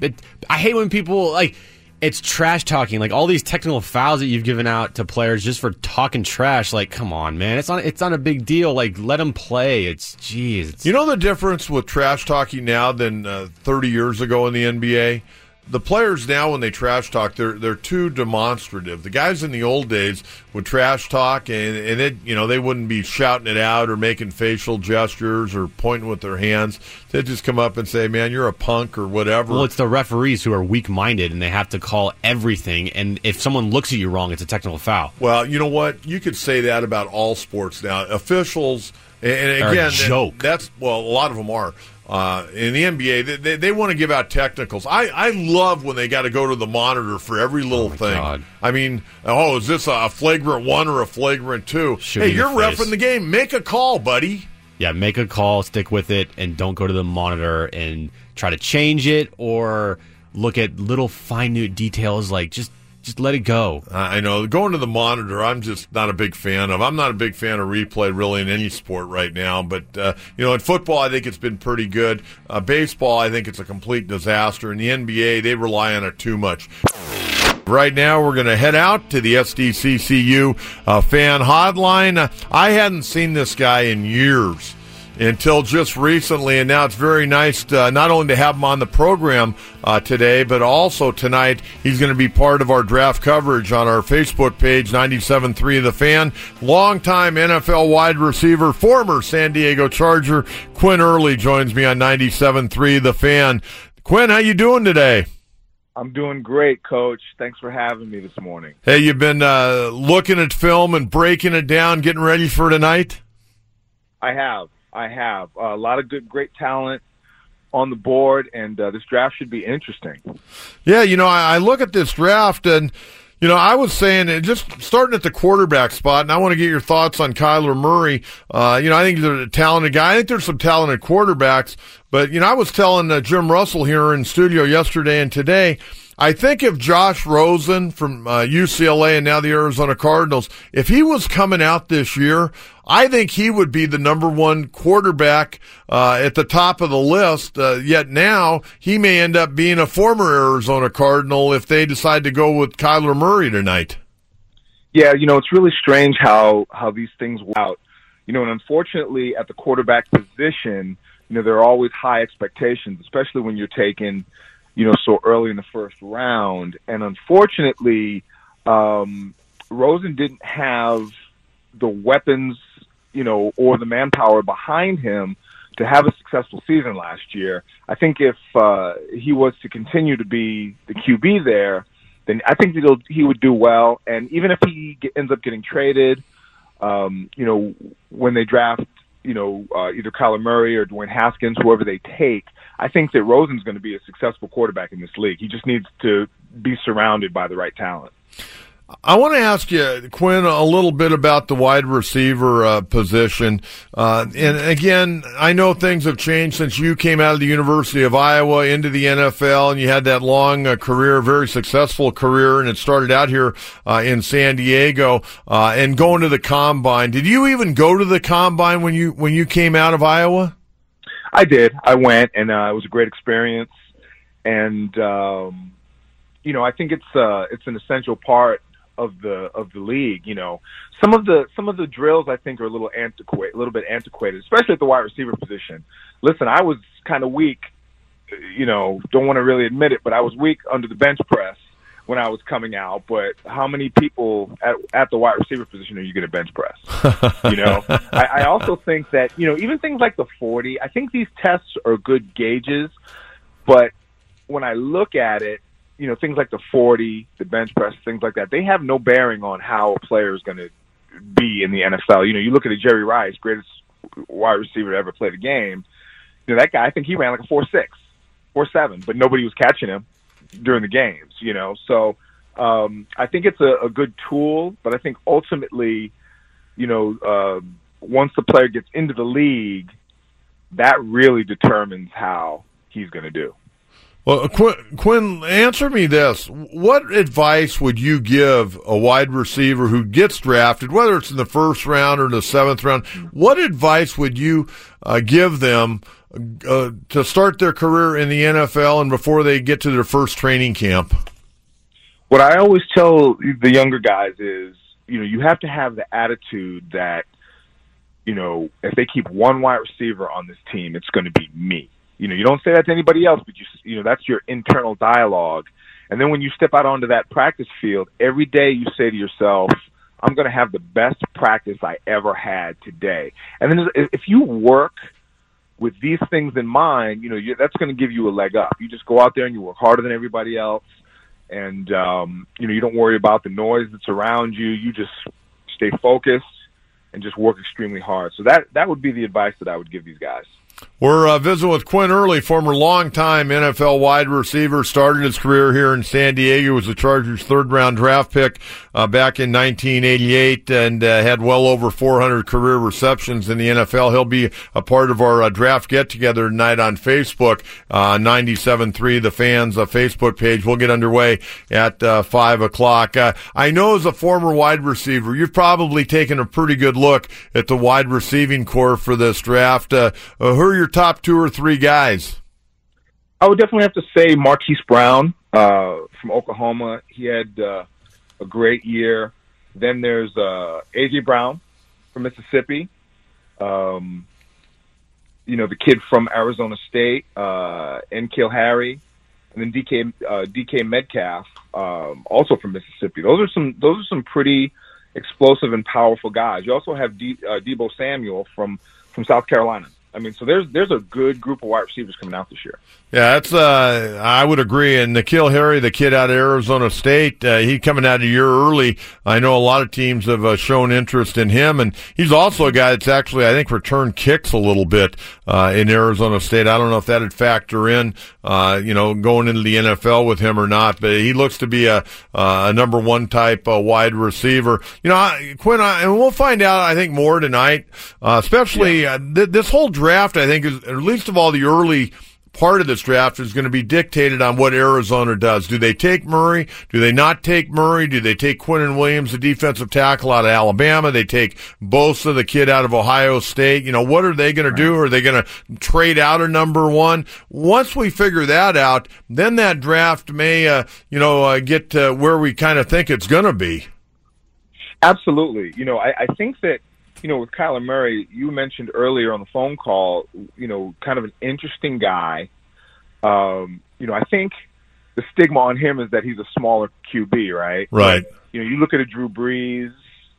I hate when people it's trash talking, like all these technical fouls that you've given out to players just for talking trash. Like, come on, man, it's not a big deal. Like, let them play. You know the difference with trash talking now than 30 years ago in the NBA? The players now, when they trash talk, they're too demonstrative. The guys in the old days would trash talk, and they wouldn't be shouting it out or making facial gestures or pointing with their hands. They'd just come up and say, "Man, you're a punk," or whatever. Well, it's the referees who are weak-minded, and they have to call everything. And if someone looks at you wrong, it's a technical foul. Well, you know what? You could say that about all sports now. Officials, and again, are a joke. A lot of them are. In the NBA, they want to give out technicals. I love when they got to go to the monitor for every little thing. God. I mean, is this a flagrant 1 or a flagrant 2? Hey, you're reffing the game. Make a call, buddy. Yeah, make a call, stick with it, and don't go to the monitor and try to change it or look at little fine-minute details. Like, just let it go. I know. Going to the monitor, I'm just not a big fan of. I'm not a big fan of replay, really, in any sport right now. But, in football, I think it's been pretty good. Baseball, I think it's a complete disaster. In the NBA, they rely on it too much. Right now, we're going to head out to the SDCCU fan hotline. I hadn't seen this guy in years until just recently, and now it's very nice to, not only to have him on the program today, but also tonight he's going to be part of our draft coverage on our Facebook page, 97.3 The Fan. Longtime NFL wide receiver, former San Diego Charger, Quinn Early joins me on 97.3 The Fan. Quinn, how you doing today? I'm doing great, Coach. Thanks for having me this morning. Hey, you've been looking at film and breaking it down, getting ready for tonight? I have a lot of great talent on the board, and this draft should be interesting. Yeah, I look at this draft, and I was saying, just starting at the quarterback spot, and I want to get your thoughts on Kyler Murray. I think he's a talented guy. I think there's some talented quarterbacks, but I was telling Jim Russell here in studio yesterday and today, I think if Josh Rosen from UCLA and now the Arizona Cardinals, if he was coming out this year, I think he would be the number one quarterback at the top of the list. Yet now he may end up being a former Arizona Cardinal if they decide to go with Kyler Murray tonight. Yeah, it's really strange how these things work out. And unfortunately at the quarterback position, there are always high expectations, especially when you're taking so early in the first round. And unfortunately, Rosen didn't have the weapons, or the manpower behind him to have a successful season last year. I think if he was to continue to be the QB there, then I think he would do well. And even if he ends up getting traded, when they draft, either Kyler Murray or Dwayne Haskins, whoever they take, I think that Rosen's going to be a successful quarterback in this league. He just needs to be surrounded by the right talent. I want to ask you, Quinn, a little bit about the wide receiver position. And again, I know things have changed since you came out of the University of Iowa into the NFL, and you had that long career, very successful career, and it started out here in San Diego and going to the Combine. Did you even go to the Combine when you came out of Iowa? I did. I went, and it was a great experience. And I think it's an essential part of the league. Some of the drills I think are a little bit antiquated, especially at the wide receiver position. Listen, I was kind of weak, don't want to really admit it, but I was weak under the bench press when I was coming out. But how many people at the wide receiver position are you going to bench press? I also think that, even things like the 40, I think these tests are good gauges, but when I look at it, things like the 40, the bench press, things like that, they have no bearing on how a player is going to be in the NFL. You look at a Jerry Rice, greatest wide receiver to ever play the game. You know, that guy, I think he ran like a 4.6, 4.7, but nobody was catching him during the games, you know. So I think it's a good tool, but I think ultimately, you know, once the player gets into the league, that really determines how he's going to do. Well, Quinn, answer me this. What advice would you give a wide receiver who gets drafted, whether it's in the first round or the seventh round? What advice would you give them to start their career in the NFL and before they get to their first training camp? What I always tell the younger guys is, you know, you have to have the attitude that, you know, if they keep one wide receiver on this team, it's going to be me. You know, you don't say that to anybody else, but you know, that's your internal dialogue. And then when you step out onto that practice field, every day you say to yourself, I'm going to have the best practice I ever had today. And then if you work with these things in mind, you know, that's going to give you a leg up. You just go out there and you work harder than everybody else. And, you know, you don't worry about the noise that's around you. You just stay focused and just work extremely hard. So that would be the advice that I would give these guys. We're visiting with Quinn Early, former longtime NFL wide receiver, started his career here in San Diego, was the Chargers' third-round draft pick back in 1988, and had well over 400 career receptions in the NFL. He'll be a part of our draft get-together tonight on Facebook, 97.3, the fans' Facebook page. We'll get underway at 5 o'clock. I know as a former wide receiver, you've probably taken a pretty good look at the wide receiving core for this draft. Who are your top 2 or 3 guys? I would definitely have to say Marquise Brown from Oklahoma. He had a great year. Then there's A.J. Brown from Mississippi. You know, the kid from Arizona State, N'Keal Harry, and then DK Metcalf, also from Mississippi. Those are some pretty explosive and powerful guys. You also have Deebo Samuel from South Carolina. I mean, so there's a good group of wide receivers coming out this year. Yeah, that's I would agree. And N'Keal Harry, the kid out of Arizona State, he coming out a year early. I know a lot of teams have shown interest in him, and he's also a guy that's actually, I think, returned kicks a little bit in Arizona State. I don't know if that'd factor in, you know, going into the NFL with him or not, but he looks to be a number 1 type wide receiver. You know, Quinn, and we'll find out, I think, more tonight, especially this whole draft, I think, is, at least of all the early part of this draft, is going to be dictated on what Arizona does. Do they take Murray? Do they not take Murray? Do they take Quinnen Williams, the defensive tackle out of Alabama? They take Bosa, the kid out of Ohio State. You know, what are they going to do? Are they going to trade out a number 1? Once we figure that out, then that draft may, get to where we kind of think it's going to be. Absolutely. You know, I think that, you know, with Kyler Murray, you mentioned earlier on the phone call, you know, kind of an interesting guy. You know, I think the stigma on him is that he's a smaller QB, right? Right. But, you know, you look at a Drew Brees,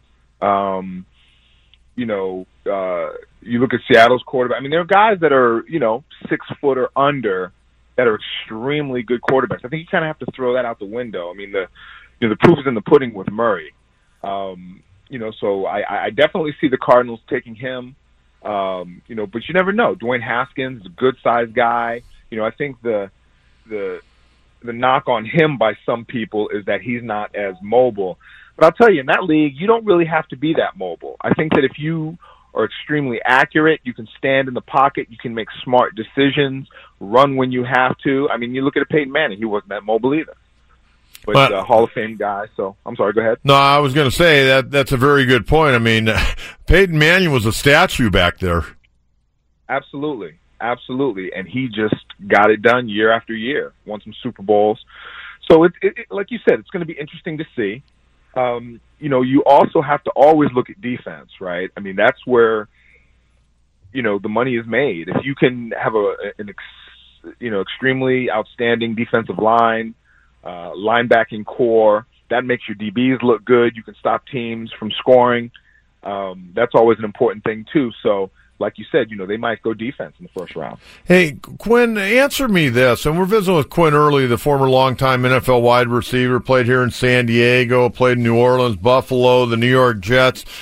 you know, you look at Seattle's quarterback. I mean, there are guys that are, you know, 6 foot or under that are extremely good quarterbacks. I think you kind of have to throw that out the window. I mean, the proof is in the pudding with Murray. You know, so I definitely see the Cardinals taking him, you know, but you never know. Dwayne Haskins is a good-sized guy. You know, I think the knock on him by some people is that he's not as mobile. But I'll tell you, in that league, you don't really have to be that mobile. I think that if you are extremely accurate, you can stand in the pocket, you can make smart decisions, run when you have to. I mean, you look at Peyton Manning, he wasn't that mobile either. But Hall of Fame guy, so I'm sorry, go ahead. No, I was going to say that's a very good point. I mean, Peyton Manning was a statue back there. Absolutely. And he just got it done year after year, won some Super Bowls. So, it like you said, it's going to be interesting to see. You know, you also have to always look at defense, right? I mean, that's where, you know, the money is made. If you can have an extremely outstanding defensive line, linebacking core, that makes your DBs look good. You can stop teams from scoring. That's always an important thing too. So, like you said, you know, they might go defense in the first round. Hey, Quinn, answer me this. And we're visiting with Quinn Early, the former longtime NFL wide receiver, played here in San Diego, played in New Orleans, Buffalo, the New York Jets.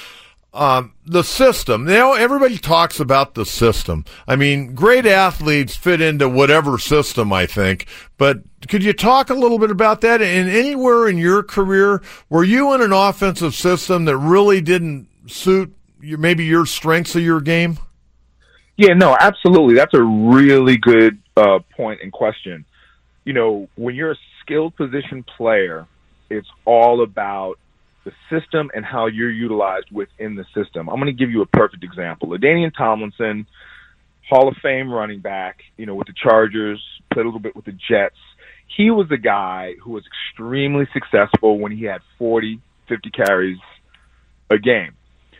the system. Everybody talks about the system. I mean, great athletes fit into whatever system, I think. But could you talk a little bit about that? And anywhere in your career, were you in an offensive system that really didn't suit maybe your strengths of your game? Yeah, no, absolutely. That's a really good point and question. When you're a skilled position player, it's all about the system and how you're utilized within the system. I'm going to give you a perfect example. LaDainian Tomlinson, Hall of Fame running back, with the Chargers, played a little bit with the Jets. He was a guy who was extremely successful when he had 40, 50 carries a game.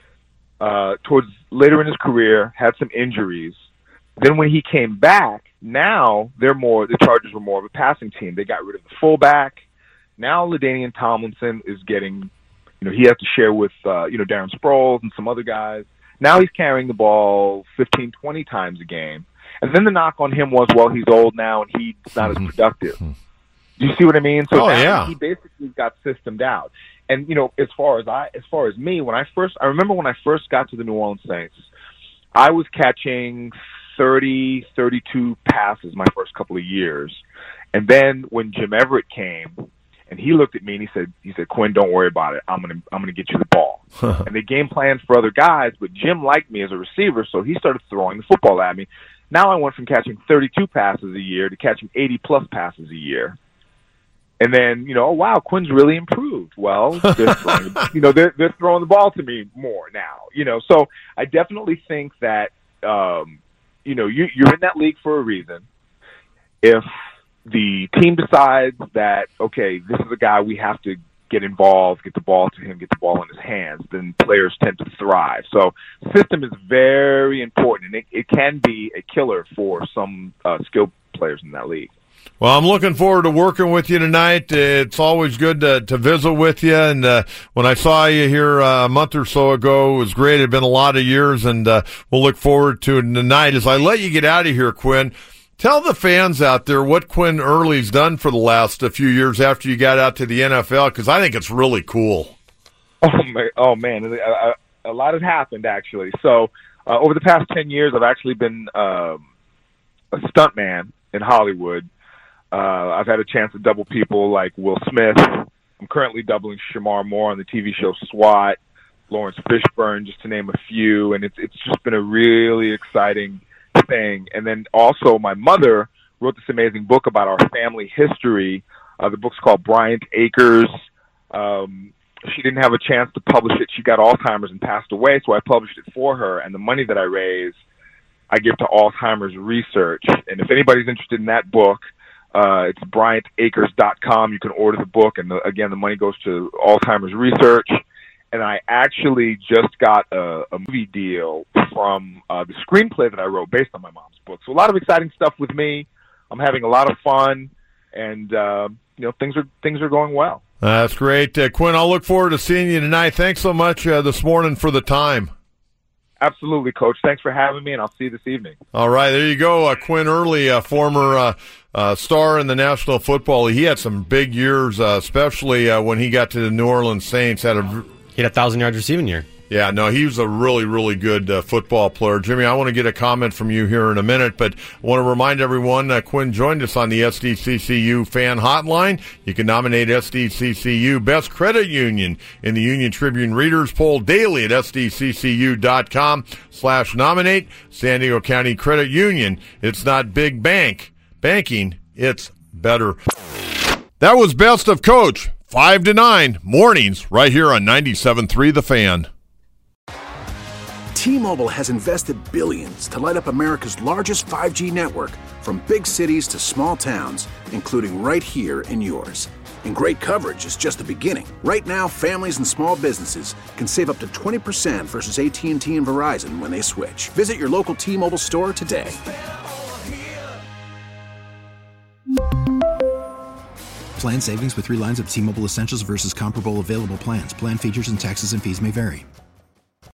Towards later in his career, had some injuries. Then when he came back, now the Chargers were more of a passing team. They got rid of the fullback. Now LaDainian Tomlinson is getting, he has to share with, Darren Sproles and some other guys. Now he's carrying the ball 15, 20 times a game. And then the knock on him was, well, he's old now and he's not as productive. Do you see what I mean? So he basically got systemed out. And, as far as me, I remember when I first got to the New Orleans Saints, I was catching 30, 32 passes my first couple of years. And then when Jim Everett came, and he looked at me and he said, Quinn, don't worry about it. I'm gonna get you the ball. And they game planned for other guys, but Jim liked me as a receiver, so he started throwing the football at me. Now I went from catching 32 passes a year to catching 80-plus passes a year. And then, oh wow, Quinn's really improved. Well, they're throwing, they're throwing the ball to me more now. So I definitely think that you're in that league for a reason. If the team decides that, okay, this is a guy we have to get involved, get the ball to him, get the ball in his hands, then players tend to thrive. So system is very important, and it can be a killer for some skilled players in that league. Well, I'm looking forward to working with you tonight. It's always good to visit with you. And when I saw you here a month or so ago, it was great. It had been a lot of years, and we'll look forward to it tonight. As I let you get out of here, Quinn, tell the fans out there what Quinn Early's done for the last few years after you got out to the NFL, because I think it's really cool. Oh, man. A lot has happened, actually. So over the past 10 years, I've actually been a stuntman in Hollywood. I've had a chance to double people like Will Smith. I'm currently doubling Shamar Moore on the TV show SWAT, Lawrence Fishburne, just to name a few, and it's just been a really exciting thing. And then also my mother wrote this amazing book about our family history. The book's called Bryant Acres. She didn't have a chance to publish it. She got Alzheimer's and passed away, so I published it for her, and the money that I raise, I give to Alzheimer's research. And if anybody's interested in that book, it's BryantAcres.com. You can order the book, and again, the money goes to Alzheimer's research. And I actually just got a movie deal from the screenplay that I wrote based on my mom's book. So a lot of exciting stuff with me. I'm having a lot of fun, and things are going well. That's great, Quinn. I'll look forward to seeing you tonight. Thanks so much this morning for the time. Absolutely, Coach. Thanks for having me, and I'll see you this evening. All right, there you go. Quinn Early, former star in the National Football League. He had some big years, especially when he got to the New Orleans Saints. He had a 1,000-yard receiving year. Yeah, no, he was a really, really good football player. Jimmy, I want to get a comment from you here in a minute, but I want to remind everyone Quinn joined us on the SDCCU fan hotline. You can nominate SDCCU Best Credit Union in the Union Tribune Readers Poll daily at sdccu.com/nominate. San Diego County Credit Union. It's not big banking, it's better. That was Best of Coach, 5 to 9, mornings, right here on 97.3 The Fan. T-Mobile has invested billions to light up America's largest 5G network, from big cities to small towns, including right here in yours. And great coverage is just the beginning. Right now, families and small businesses can save up to 20% versus AT&T and Verizon when they switch. Visit your local T-Mobile store today. Plan savings with 3 lines of T-Mobile Essentials versus comparable available plans. Plan features and taxes and fees may vary.